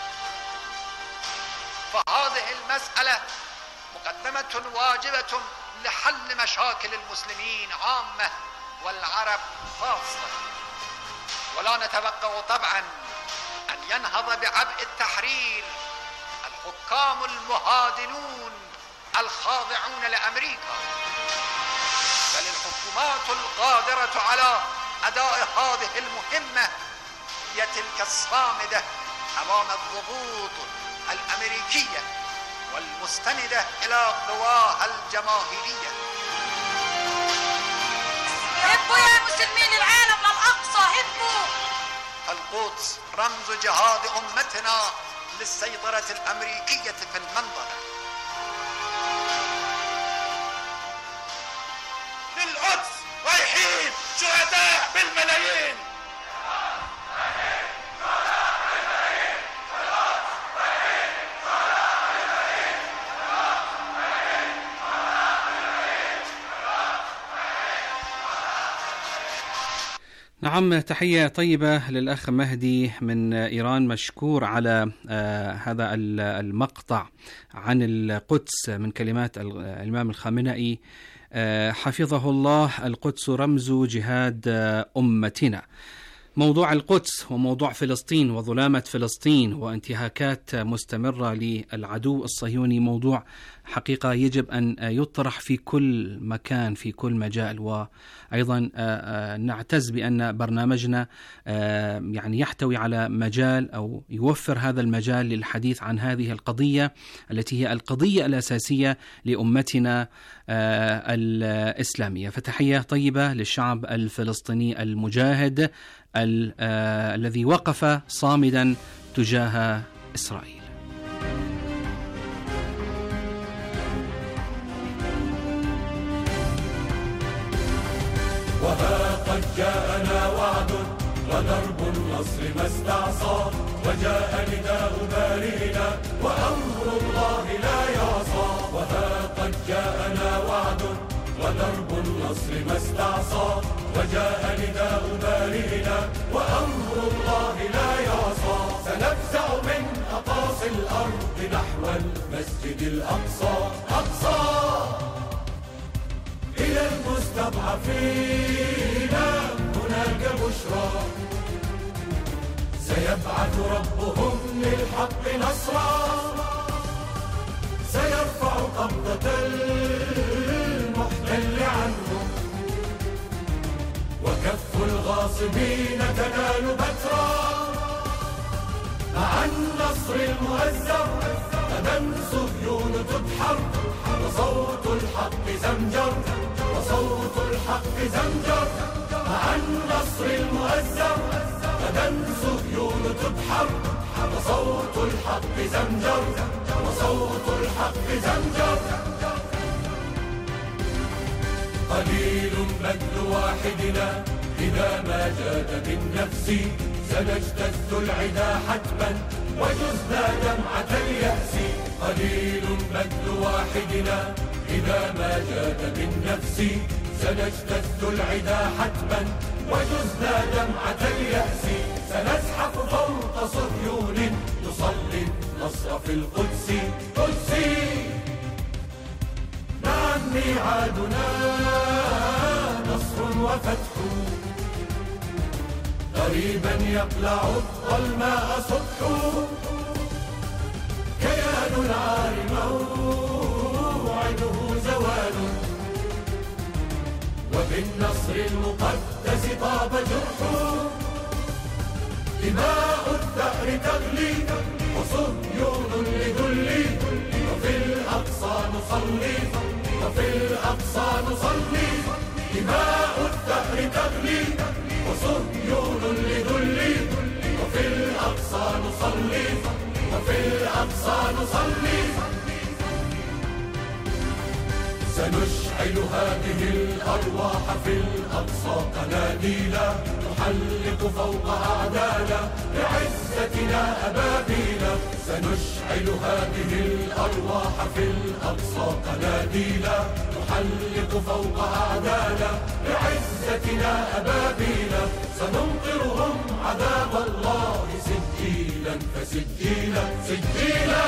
فهذه المسألة مقدمة واجبة لحل مشاكل المسلمين عامة والعرب خاصة، ولا نتوقع طبعا أن ينهض بعبء التحرير الحكام المهادنون الخاضعون لأمريكا، بل الحكومات القادرة على أداء هذه المهمة هي تلك الصامدة أمام الضغوط الأمريكية والمستندة إلى قواها الجماهيرية. هبوا يا مسلمين العالم للأقصى، هبوا. القدس رمز جهاد أمتنا للسيطرة الأمريكية في المنطقة. للقدس رايحين شهداء بالملايين. نعم، تحية طيبة للأخ مهدي من إيران، مشكور على آه هذا المقطع عن القدس من كلمات الإمام الخامنئي آه حفظه الله. القدس رمز جهاد آه أمتنا. موضوع القدس وموضوع فلسطين وظلامة فلسطين وانتهاكات مستمرة للعدو الصهيوني موضوع حقيقة يجب أن يطرح في كل مكان في كل مجال، وأيضا نعتز بأن برنامجنا يعني يحتوي على مجال أو يوفر هذا المجال للحديث عن هذه القضية التي هي القضية الأساسية لأمتنا الإسلامية. فتحية طيبة للشعب الفلسطيني المجاهد الذي وقف صامدا تجاه إسرائيل. ودرب النصر ما استعصى، وجاء نداء بارئنا وأمر الله لا يعصى. وها قد جاءنا وعد ودرب النصر ما استعصى، وجاء نداء بارئنا وأمر الله لا يعصى. سنفزع من أقاصي الأرض نحو المسجد الأقصى، أقصى إلى المستضعفين هناك بشرى. سيبعث ربهم للحق نصرا، سيرفع قبضة المحتل عنهم، وكف الغاصبين تنال بترا. مع النصر المؤزر غدا صهيون تدحر، وصوت الحق زمجر، وصوت الحق زمجر. مع النصر المؤزر غدا صهيون تدحر، وصوت الحق زمجر، وصوت الحق زمجر. قليل بذل واحدنا إذا ما جاد بالنفس، سنجتث العدا حتما وجزنا دمعة اليأس. قليل بذل واحدنا إذا ما جاد بالنفس، سنجتث العدا حتما وجزنا دمعة اليأس. سنزحف فوق صهيون نصلي النصر في القدس، قدسي. نعم ميعادنا نصر وفتح، قريبا يقلع الظلماء صبح. كيان العار موعده زوال، وبالنصر المقدس طاب جرح. دماء الثأر تغلي وصهيون لذلي، وفي الأقصى نصلي، وفي الأقصى نصلي. دماء الثأر تغلي وصهيون لذلي، وفي الأقصى نصلي، وفي الأقصى نصلي. سنشعل هذه الأرواح في الأقصى قناديلا، نحلق فوق أعدانا بعزتنا أبابيلا. سنشعل هذه الأرواح في الأقصى قناديلا، نحلق فوق أعدانا بعزتنا أبابيلا. سنمطرهم عذاب الله سجيلا فسجيلا، سجيلا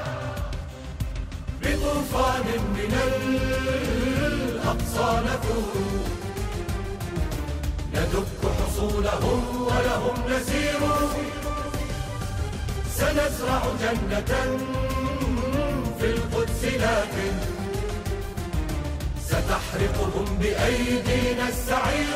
بطوفان من الأقصى نثور. ندك حصولهم ولهم نسير، سنزرع جنة في القدس، لكن ستحرقهم بأيدينا السعير.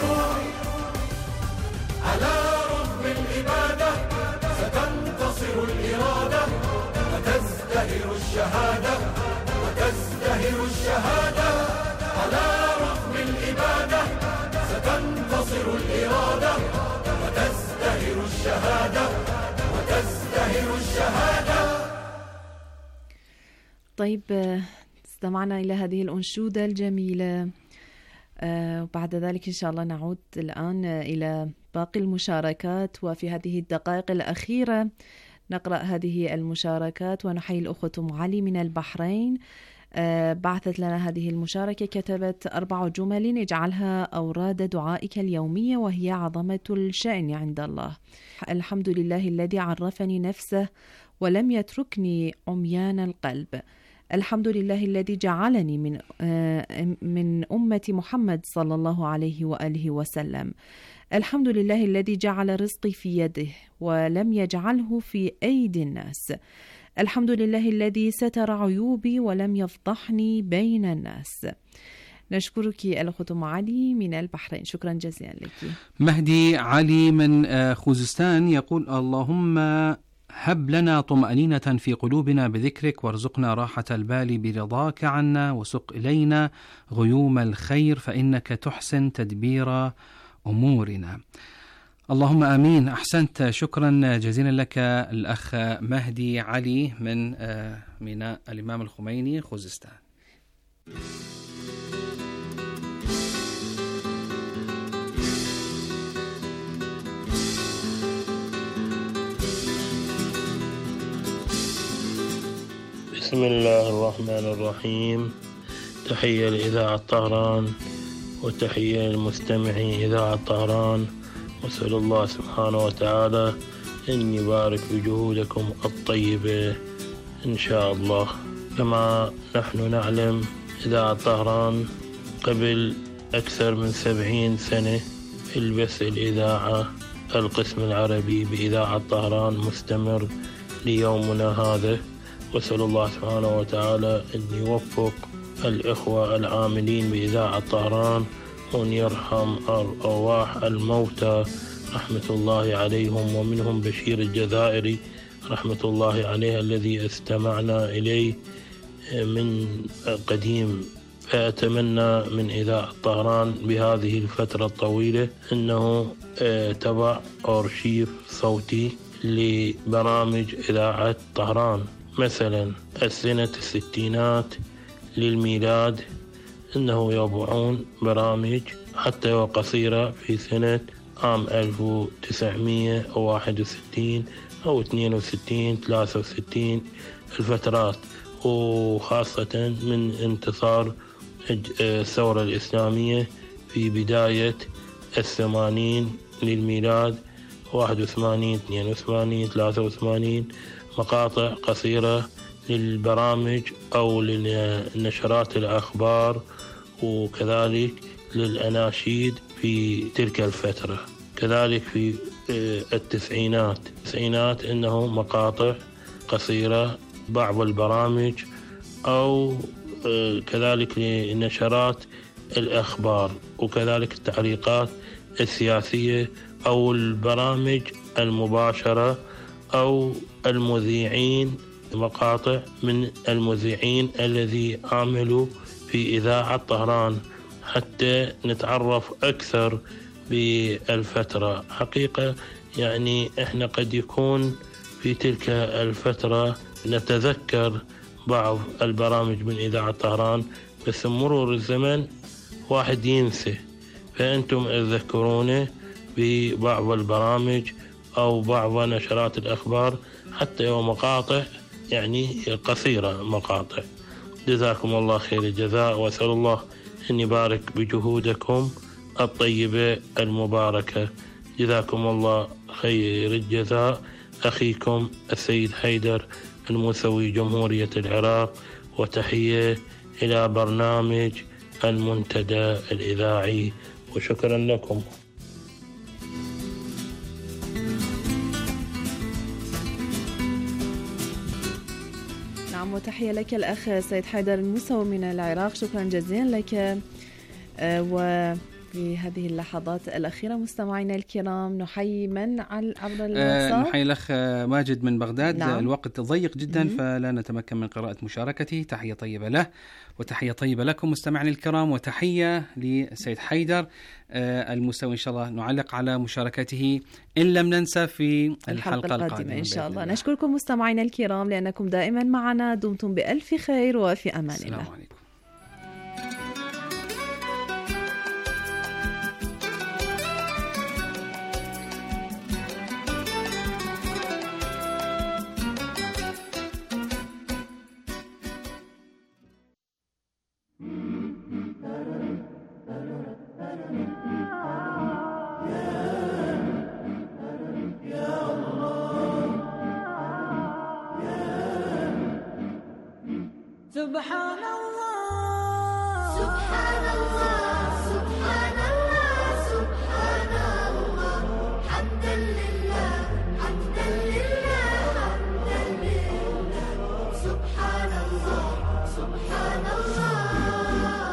على رغم الإبادة ستنتصر الإرادة، وتزدهر الشهادة، وتزدهر الشهادة. على رغم الإبادة ستنتصر الإرادة، وتزدهر الشهادة، وتزدهر الشهادة. طيب استمعنا إلى هذه الأنشودة الجميلة، وبعد ذلك إن شاء الله نعود الآن إلى باقي المشاركات. وفي هذه الدقائق الأخيرة نقرأ هذه المشاركات، ونحيي الأخوة أم علي من البحرين. بعثت لنا هذه المشاركة، كتبت أربع جمل اجعلها أوراد دعائك اليومية، وهي عظمة الشأن عند الله. الحمد لله الذي عرفني نفسه ولم يتركني عميان القلب. الحمد لله الذي جعلني من من أمة محمد صلى الله عليه وآله وسلم. الحمد لله الذي جعل رزقي في يده ولم يجعله في أيدي الناس. الحمد لله الذي ستر عيوبي ولم يفضحني بين الناس. نشكرك الأخت أم علي من البحرين، شكرا جزيلا لك. مهدي علي من خوزستان يقول اللهم هب لنا طمأنينة في قلوبنا بذكرك، وارزقنا راحة البال برضاك عنا، وسق إلينا غيوم الخير فإنك تحسن تدبير أمورنا. اللهم آمين. أحسنت، شكرا جزيلا لك الأخ مهدي علي من ميناء الإمام الخميني خوزستان. بسم الله الرحمن الرحيم. تحية لإذاعة طهران وتحية للمستمعين إذاعة طهران، وأسأل الله سبحانه وتعالى أن يبارك بجهودكم الطيبة إن شاء الله. كما نحن نعلم إذاعة طهران قبل أكثر من سبعين سنة البث الإذاعة القسم العربي بإذاعة طهران مستمر ليومنا هذا، وأسأل الله سبحانه وتعالى أن يوفق الإخوة العاملين بإذاعة طهران وأن يرحم أرواح الموتى رحمة الله عليهم، ومنهم بشير الجزائري رحمة الله عليه الذي استمعنا إليه من قديم. فأتمنى من إذاعة طهران بهذه الفترة الطويلة أنه تبع أرشيف صوتي لبرامج إذاعة طهران، مثلا السنة الستينات للميلاد أنه يضعون برامج حتى وقصيرة في سنة عام ألف وتسعمائة وواحد وستين أو اثنين وستين ثلاثة وستين الفترات، وخاصة من انتصار الثورة الإسلامية في بداية الثمانين للميلاد، واحد وثمانين اثنين وثمانين ثلاثة وثمانين، مقاطع قصيرة للبرامج أو لنشرات الأخبار وكذلك للأناشيد في تلك الفترة. كذلك في التسعينات التسعينات إنه مقاطع قصيرة بعض البرامج أو كذلك لنشرات الأخبار وكذلك التعليقات السياسية أو البرامج المباشرة أو المذيعين، مقاطع من المذيعين الذي عملوا في إذاعة طهران حتى نتعرف أكثر بالفترة. حقيقة يعني إحنا قد يكون في تلك الفترة نتذكر بعض البرامج من إذاعة طهران، بس مرور الزمن واحد ينسى، فأنتم تذكرونه ببعض البرامج أو بعض نشرات الأخبار حتى ومقاطع يعني قصيرة مقاطع. جزاكم الله خير الجزاء، وأسأل الله أن يبارك بجهودكم الطيبة المباركة. جزاكم الله خير الجزاء. أخيكم السيد حيدر الموسوي جمهورية العراق، وتحية إلى برنامج المنتدى الإذاعي، وشكرا لكم. نعم، وتحية لك الأخ سيد حيدر الموسوي من العراق، شكرا جزيلا لك. وفي هذه اللحظات الأخيرة مستمعينا الكرام نحيي من على عبر الواتساب. نحيي الأخ ماجد من بغداد. نعم. الوقت ضيق جدا م- فلا نتمكن من قراءة مشاركته. تحية طيبة له وتحية طيبة لكم مستمعينا الكرام، وتحية لسيد حيدر الموسوي. إن شاء الله نعلق على مشاركته إن لم ننسى في الحلقة, الحلقة القادمة, القادمة إن شاء الله. نشكركم مستمعينا الكرام لأنكم دائما معنا. دمتم بألف خير وفي أمان الله. السلام عليكم. سبحان الله سبحان الله سبحان الله سبحان الله حمدا لله حمدا لله حمدا لله سبحان الله سبحان الله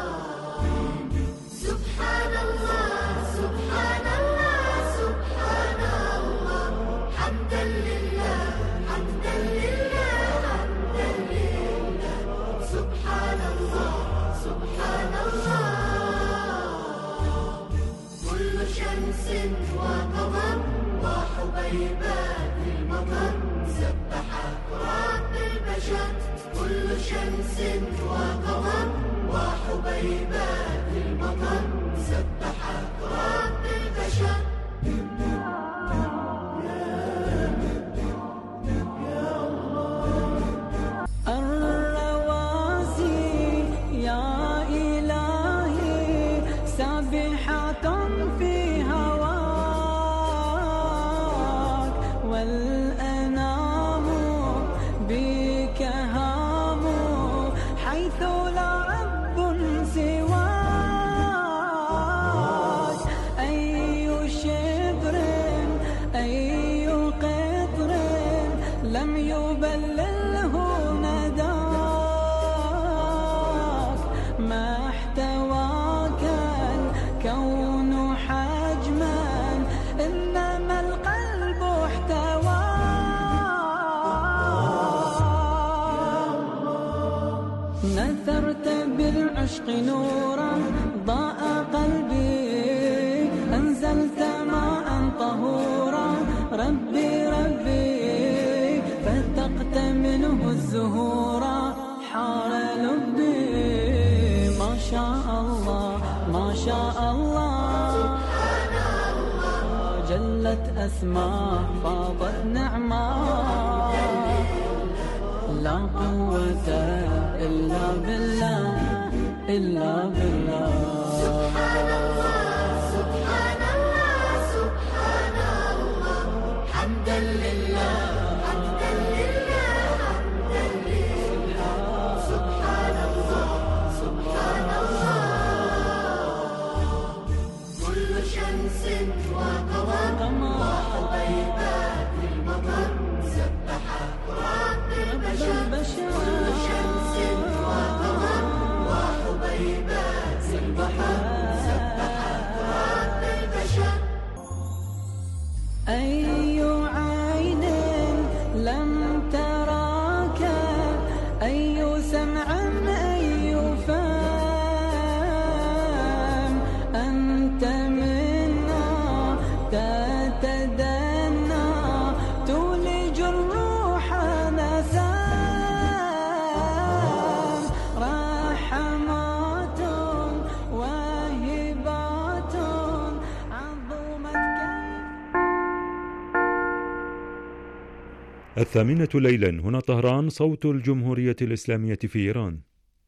سبحان الله سبحان الله سبحان الله حمدا لله حمدا لله حمدا لله سبحان الله سبحان الله كل شمس وقمر وحبيبات المطر سبحت رب البشر كل شمس وقمر وحبيبات المطر سبحت رب البشر الرحمن نثرت بالعشق نورا ضاء قلبي أنزلت ماء طهورا ربي ربي فتقت منه الزهورا حار لبي ما شاء الله ما شاء الله سبحان الله جلت أسماء فاضت نعمة لا قوة إلا بالله إلا بالله سبحان الله سبحان الله سبحان الله حمدا لله حمدا لله حمدا لله سبحان الله سبحان الله كل شمس وقمر وحبيبات المطر سبحت رب البشر كل شمس وقمر وحبيبات البحر سبحت رب البشر أي عين لم تراك أي سمع أي فم أنت منا تتدنى تولج الروح نسام رحمات وهبات عظمت الثامنة ليلا، هنا طهران، صوت الجمهورية الإسلامية في إيران.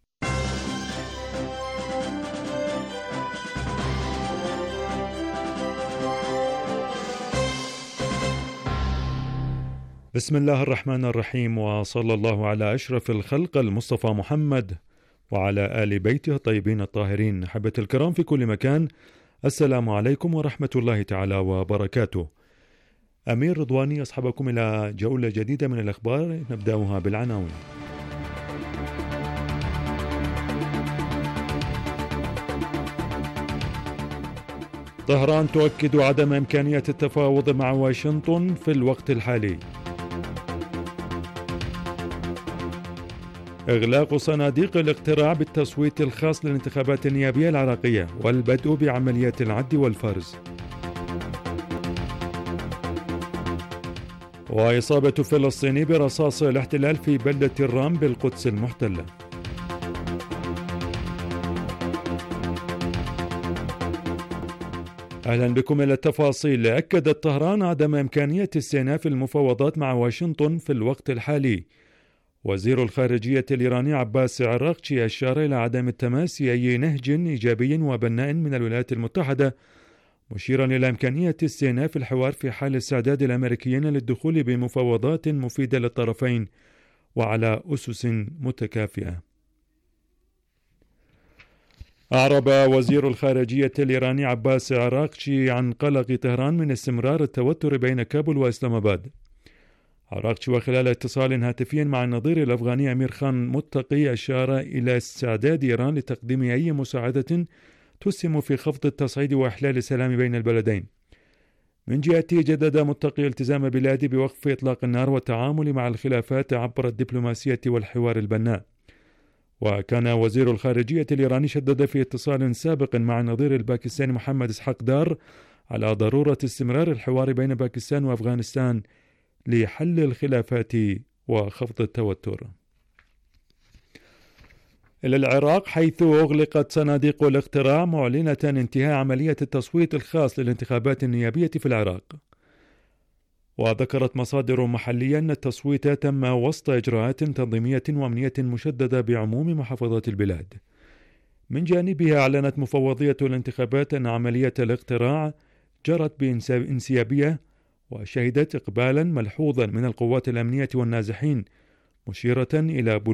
بسم الله الرحمن الرحيم، وصلى الله على أشرف الخلق المصطفى محمد وعلى آل بيته الطيبين الطاهرين. أحبة الكرام في كل مكان، السلام عليكم ورحمة الله تعالى وبركاته. أمير رضواني أصحبكم إلى جولة جديدة من الأخبار، نبدأها بالعناوين. طهران تؤكد عدم إمكانية التفاوض مع واشنطن في الوقت الحالي. إغلاق صناديق الاقتراع بالتصويت الخاص للانتخابات النيابية العراقية والبدء بعمليات العد والفرز. وإصابة فلسطيني برصاص الاحتلال في بلدة الرام بالقدس المحتلة. أهلا بكم إلى التفاصيل. أكدت طهران عدم إمكانية استئناف المفاوضات مع واشنطن في الوقت الحالي. وزير الخارجية الإيراني عباس عراقچي أشار إلى عدم التماسي أي نهج إيجابي وبناء من الولايات المتحدة، مشيرا إلى إمكانية استئناف الحوار في حال استعداد الأمريكيين للدخول بمفاوضات مفيدة للطرفين وعلى أسس متكافئة. أعرب وزير الخارجية الإيراني عباس عراقچي عن قلق طهران من استمرار التوتر بين كابول وإسلام آباد. عراقچي وخلال اتصال هاتفي مع النظير الأفغاني أمير خان متقي أشار إلى استعداد إيران لتقديم أي مساعدة تسهم في خفض التصعيد وإحلال السلام بين البلدين. من جهته جدد متقي التزام بلاده بوقف إطلاق النار والتعامل مع الخلافات عبر الدبلوماسية والحوار البناء. وكان وزير الخارجية الإيراني شدد في اتصال سابق مع النظير الباكستاني محمد إسحاق دار على ضرورة استمرار الحوار بين باكستان وأفغانستان لحل الخلافات وخفض التوتر. إلى العراق، حيث أغلقت صناديق الاقتراع معلنة انتهاء عملية التصويت الخاص للانتخابات النيابية في العراق. وذكرت مصادر محلية أن التصويت تم وسط إجراءات تنظيمية وأمنية مشددة بعموم محافظات البلاد. من جانبها أعلنت مفوضية الانتخابات أن عملية الاقتراع جرت بانسيابية وشهدت إقبالا ملحوظا من القوات الأمنية والنازحين، مشيرة إلى